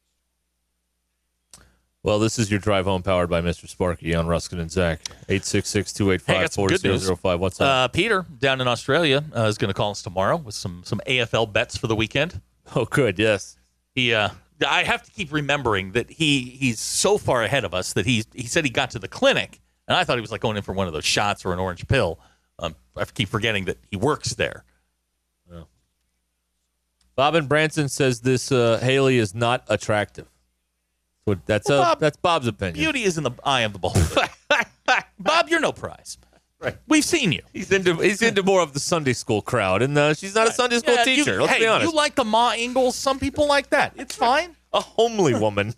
Well, this is your drive home powered by Mr. Sparky on Ruskin and Zach. 866-285-4005. What's up? Peter down in Australia is going to call us tomorrow with some AFL bets for the weekend. Oh, good. Yes. He. I have to keep remembering that he's so far ahead of us that he said he got to the clinic, and I thought he was like going in for one of those shots or an orange pill. I keep forgetting that he works there. Oh. Bob and Branson says this Haley is not attractive. So that's Bob's opinion. Beauty is in the eye of the beholder. Bob, you're no prize. Right. We've seen you. He's into more of the Sunday school crowd, and she's not a Sunday school teacher. Let's be honest. You like the Ma Ingalls. Some people like that. It's fine. A homely woman.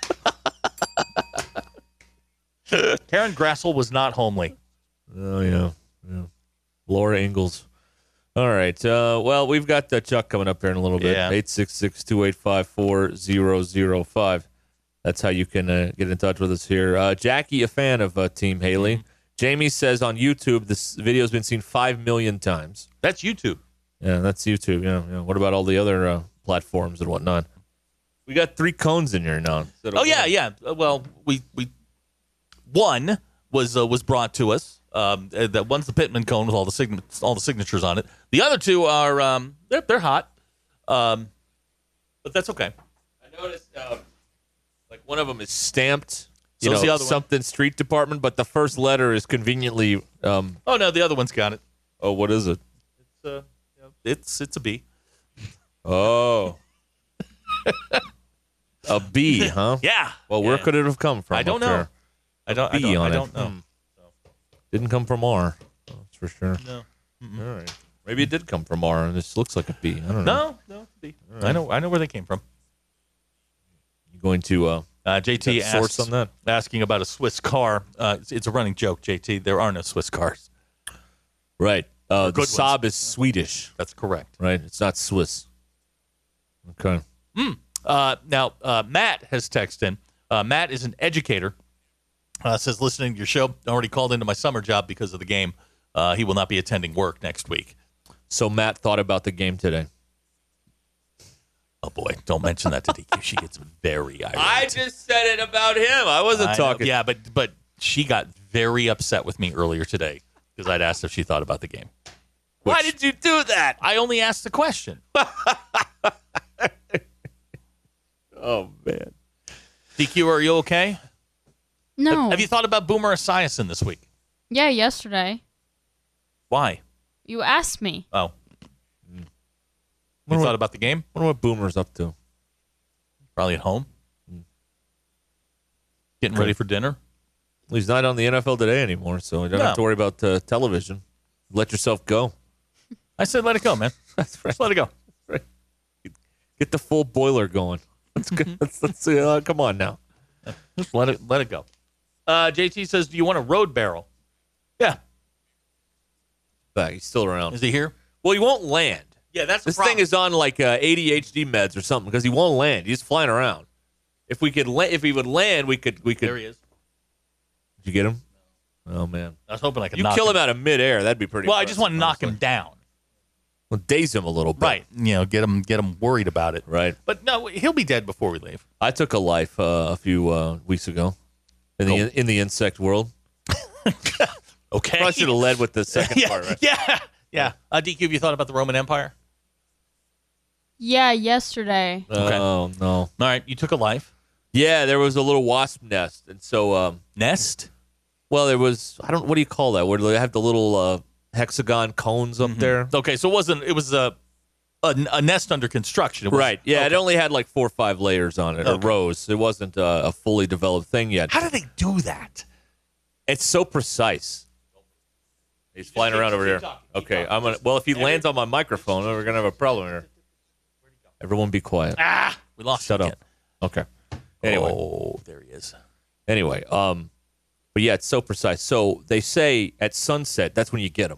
Karen Grassel was not homely. Oh, yeah. Laura Ingalls. All right. Well, we've got Chuck coming up here in a little bit. Yeah. 866-285-4005. That's how you can get in touch with us here. Jackie, a fan of Team Haley. Mm-hmm. Jamie says on YouTube, this video has been seen 5 million times. That's YouTube. Yeah, that's YouTube. Yeah. What about all the other platforms and whatnot? We got 3 cones in here now. Oh, yeah. Well, we one was brought to us. That one's the Pittman cone with all the signatures on it. The other 2 are they're hot, but that's okay. I noticed like one of them is stamped. So is the other something street department, but the first letter is conveniently. Oh no, the other one's got it. Oh, what is it? It's a B. Oh, a B, huh? Yeah. Well, where could it have come from? I don't know. I don't know. Didn't come from R. That's for sure. No. All right. Maybe it did come from R, and this looks like a B. I don't know. No, B. Right. I know where they came from. You going to JT source on that? Asking about a Swiss car. It's a running joke, JT. There are no Swiss cars. Right. The good Saab is Swedish. That's correct. Right. It's not Swiss. Okay. Now, Matt has texted in. Matt is an educator. Says, listening to your show, already called into my summer job because of the game. He will not be attending work next week. So Matt thought about the game today. Oh, boy. Don't mention that to DQ. She gets very irate. I just said it about him. I wasn't talking. Yeah, but she got very upset with me earlier today because I'd asked if she thought about the game. Why did you do that? I only asked the question. Oh, man. DQ, are you okay? No. Have you thought about Boomer Esiason this week? Yeah, yesterday. Why? You asked me. Oh. You thought about the game? I wonder what Boomer's up to. Probably at home. Getting ready for dinner. Well, he's not on the NFL Today anymore, so you don't have to worry about television. Let yourself go. I said let it go, man. That's right. Just let it go. Right. Get the full boiler going. Let's go. Let's come on now. Just let it go. JT says, do you want a road barrel? Yeah. Back. He's still around. Is he here? Well, he won't land. Yeah, that's this thing is on like ADHD meds or something because he won't land. He's flying around. If we could, if he would land, we could. There he is. Did you get him? Oh man, I was hoping I could. You kill him out of midair. That'd be pretty. Well, I just want to knock him down. Well, daze him a little bit. Right. You know, get him worried about it. Right. But no, he'll be dead before we leave. I took a life a few weeks ago in the insect world. Okay. Probably should have led with the second part. Right? Yeah. DQ, have you thought about the Roman Empire? Yeah, yesterday. Okay. Oh no. All right, you took a life. Yeah, there was a little wasp nest, and so nest. Well, there was. What do you call that? Where they have the little hexagon cones up there? Okay, so it was a nest under construction. It was, right. Yeah, It only had like 4 or 5 layers on it, or rows. It wasn't a fully developed thing yet. How do they do that? It's so precise. He's flying around over here. Okay, I'm gonna. Well, if he lands on my microphone, we're gonna have a problem here. Everyone, be quiet. We lost. Shut up. Okay. Anyway. Oh, there he is. Anyway, but yeah, it's so precise. So they say at sunset, that's when you get them.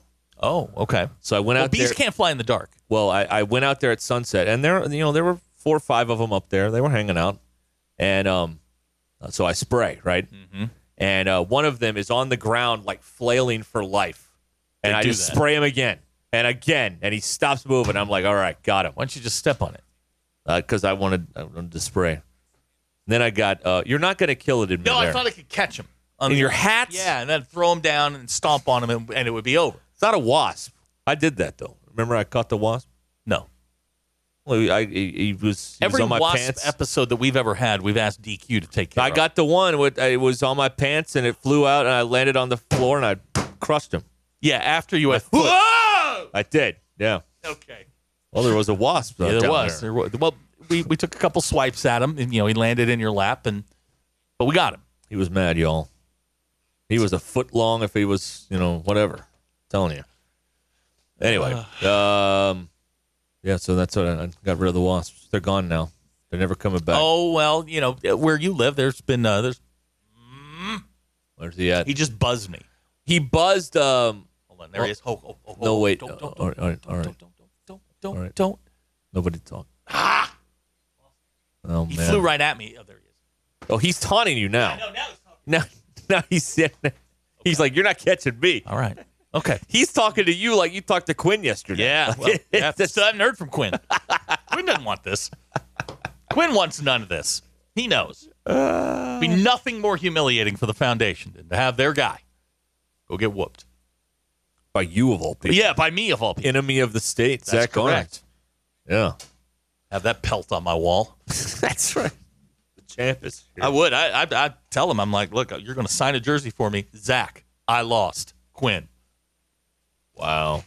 Oh, okay. So I went out there. Bees can't fly in the dark. Well, I went out there at sunset, and there were 4 or 5 of them up there. They were hanging out, and so I spray, right? Mm-hmm. And one of them is on the ground, like flailing for life, and I just spray him again and again, and he stops moving. I'm like, all right, got him. Why don't you just step on it? Because I wanted to spray. And then I got, you're not going to kill it in midair. No, I thought I could catch him. In your hats? Yeah, and then throw him down and stomp on him, and it would be over. It's not a wasp. I did that, though. Remember I caught the wasp? No. Well, he was Every on my wasp pants. episode that we've ever had, we've asked DQ to take care of. I got the one. It was on my pants, and it flew out, and I landed on the floor, and I crushed him. Yeah, after you went, whoa! I did, yeah. Okay. Well, there was a wasp. Yeah, there was. Well, we took a couple swipes at him, and he landed in your lap, but we got him. He was mad, y'all. He was a foot long if he was, whatever. I'm telling you. Anyway, yeah, so that's what I got rid of the wasps. They're gone now. They're never coming back. Oh, well, where you live, there's been, Where's he at? He just buzzed me. He buzzed, Hold on, there he is. Oh, no, wait. Don't. All right. Don't. Nobody talk. Ah! Oh, He man. flew right at me. Oh, there he is. Oh, he's taunting you now. I know, now he's talking. Now he's sitting. He's like, you're not catching me. All right. Okay. He's talking to you like you talked to Quinn yesterday. Yeah. Well, still haven't heard from Quinn. Quinn doesn't want this. Quinn wants none of this. He knows. It'd be nothing more humiliating for the foundation than to have their guy go get whooped. By you of all people. Yeah, by me of all people. Enemy of the state. That's Zach correct. Yeah. Have that pelt on my wall. That's right. The champ is here. I would. I'd tell him, I'm like, look, you're going to sign a jersey for me. Zach, I lost. Quinn. Wow.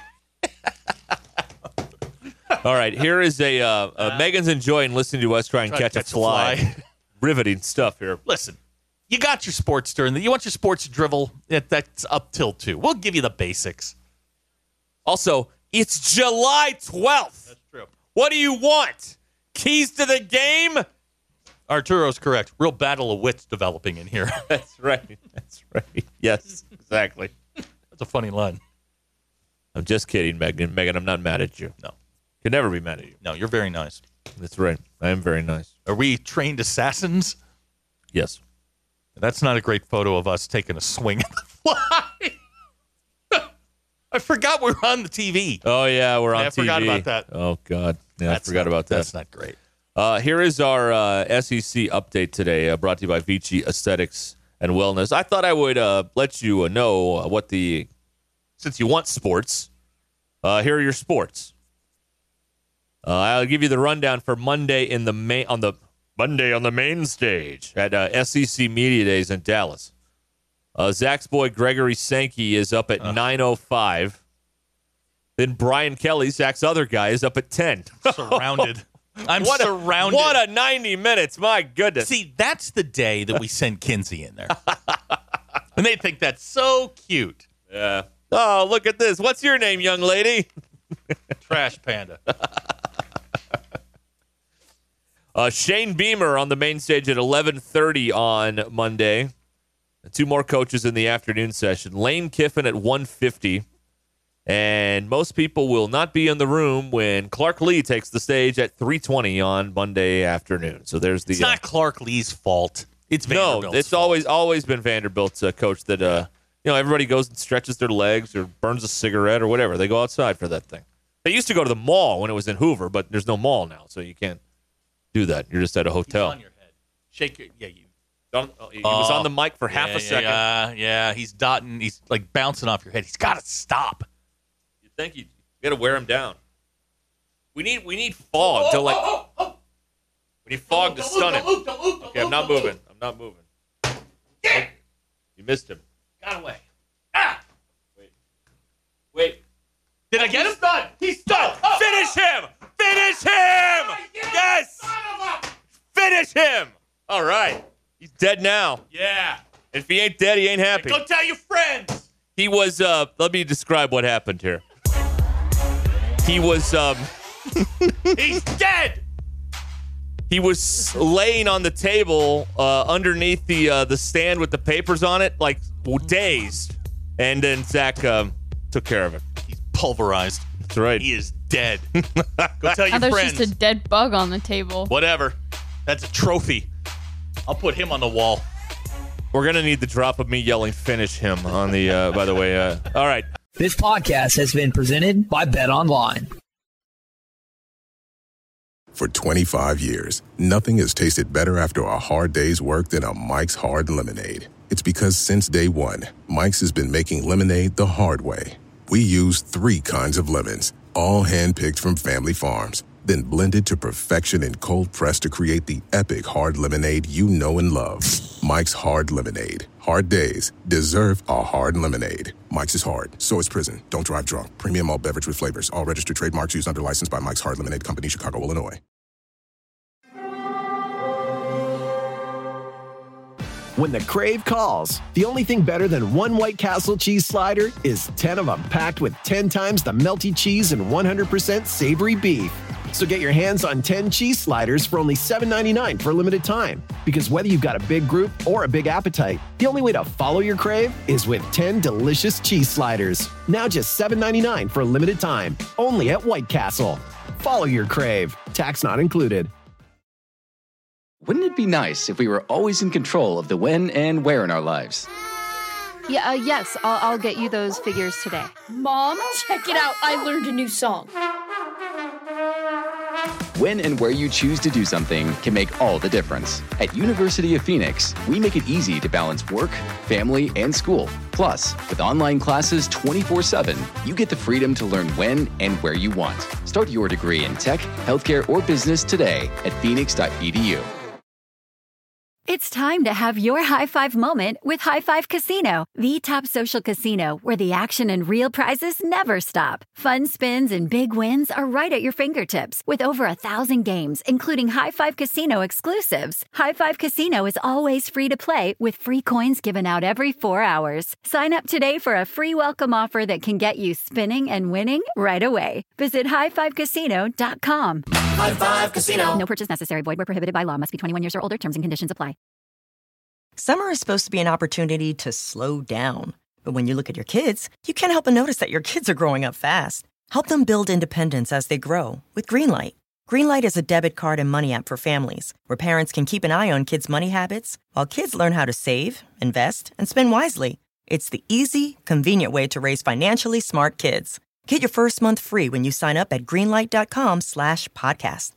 All right, here is Megan's enjoying listening to us try and catch a fly. Riveting stuff here. Listen, you got your sports you want your sports drivel? That's up till 2. We'll give you the basics. Also, it's July 12th. That's true. What do you want? Keys to the game? Arturo's correct. Real battle of wits developing in here. That's right. That's right. Yes, exactly. That's a funny line. I'm just kidding, Megan. Megan, I'm not mad at you. No. Could never be mad at you. No, you're very nice. That's right. I am very nice. Are we trained assassins? Yes. That's not a great photo of us taking a swing at the fly. I forgot we were on the TV. Oh, yeah, we're on TV. I forgot about that. Oh, God. Yeah, I forgot about that. That's not great. Here is our SEC update today, brought to you by Vici Aesthetics and Wellness. I thought I would let you know what since you want sports, here are your sports. I'll give you the rundown for Monday on the main stage at SEC Media Days in Dallas. Zach's boy Gregory Sankey is up at 9:05. Then Brian Kelly, Zach's other guy, is up at 10. Surrounded. I'm surrounded. What a 90 minutes. My goodness. See, that's the day that we send Kinsey in there. And they think that's so cute. Yeah. Oh, look at this. What's your name, young lady? Trash Panda. Shane Beamer on the main stage at 11:30 on Monday. 2 more coaches in the afternoon session. Lane Kiffin at 1:50. And most people will not be in the room when Clark Lee takes the stage at 3:20 on Monday afternoon. So there's the. It's not Clark Lee's fault. It's Vanderbilt's No, it's fault. always been Vanderbilt's coach that everybody goes and stretches their legs or burns a cigarette or whatever. They go outside for that thing. They used to go to the mall when it was in Hoover, but there's no mall now, so you can't do that. You're just at a hotel. He's on your head. Shake your you. He was on the mic for half a second. Yeah, he's dotting. He's like bouncing off your head. He's got to stop. You think you got to wear him down? We need fog to we need fog to stun him. Okay, I'm not moving. You missed him. Got away. Wait. Did I get him? He's done. Finish him. Finish him. Yes. Finish him. All right. He's dead now. Yeah. If he ain't dead, he ain't happy. Go tell your friends. He was, let me describe what happened here. He was, He's dead. He was laying on the table underneath the stand with the papers on it, like dazed. And then Zach took Took care of it. He's pulverized. That's right. He is dead. Go tell your There's friends. just a dead bug on the table. Whatever. That's a trophy. I'll put him on the wall. We're going to need the drop of me yelling finish him on the, by the way. All right. This podcast has been presented by BetOnline. For 25 years, nothing has tasted better after a hard day's work than a Mike's Hard Lemonade. It's because since day one, Mike's has been making lemonade the hard way. We use 3 kinds of lemons, all hand-picked from family farms, then blended to perfection and cold pressed to create the epic hard lemonade you know and love. Mike's Hard Lemonade. Hard days deserve a hard lemonade. Mike's is hard, so is prison. Don't drive drunk. Premium malt beverage with flavors. All registered trademarks used under license by Mike's Hard Lemonade Company, Chicago, Illinois. When the crave calls, the only thing better than one White Castle cheese slider is 10 of them packed with 10 times the melty cheese and 100% savory beef. So get your hands on 10 cheese sliders for only $7.99 for a limited time. Because whether you've got a big group or a big appetite, the only way to follow your crave is with 10 delicious cheese sliders. Now just $7.99 for a limited time, only at White Castle. Follow your crave. Tax not included. Wouldn't it be nice if we were always in control of the when and where in our lives? Yeah, yes, I'll get you those figures today. Mom, check it out. I learned a new song. When and where you choose to do something can make all the difference. At University of Phoenix, we make it easy to balance work, family, and school. Plus, with online classes 24/7, you get the freedom to learn when and where you want. Start your degree in tech, healthcare, or business today at phoenix.edu. It's time to have your high five moment with High Five Casino, the top social casino where the action and real prizes never stop. Fun spins and big wins are right at your fingertips with over 1,000 games, including High Five Casino exclusives. High Five Casino is always free to play with free coins given out every 4 hours. Sign up today for a free welcome offer that can get you spinning and winning right away. Visit highfivecasino.com. High Five Casino. No purchase necessary. Void where prohibited by law. Must be 21 years or older. Terms and conditions apply. Summer is supposed to be an opportunity to slow down. But when you look at your kids, you can't help but notice that your kids are growing up fast. Help them build independence as they grow with Greenlight. Greenlight is a debit card and money app for families where parents can keep an eye on kids' money habits while kids learn how to save, invest, and spend wisely. It's the easy, convenient way to raise financially smart kids. Get your first month free when you sign up at greenlight.com/podcast.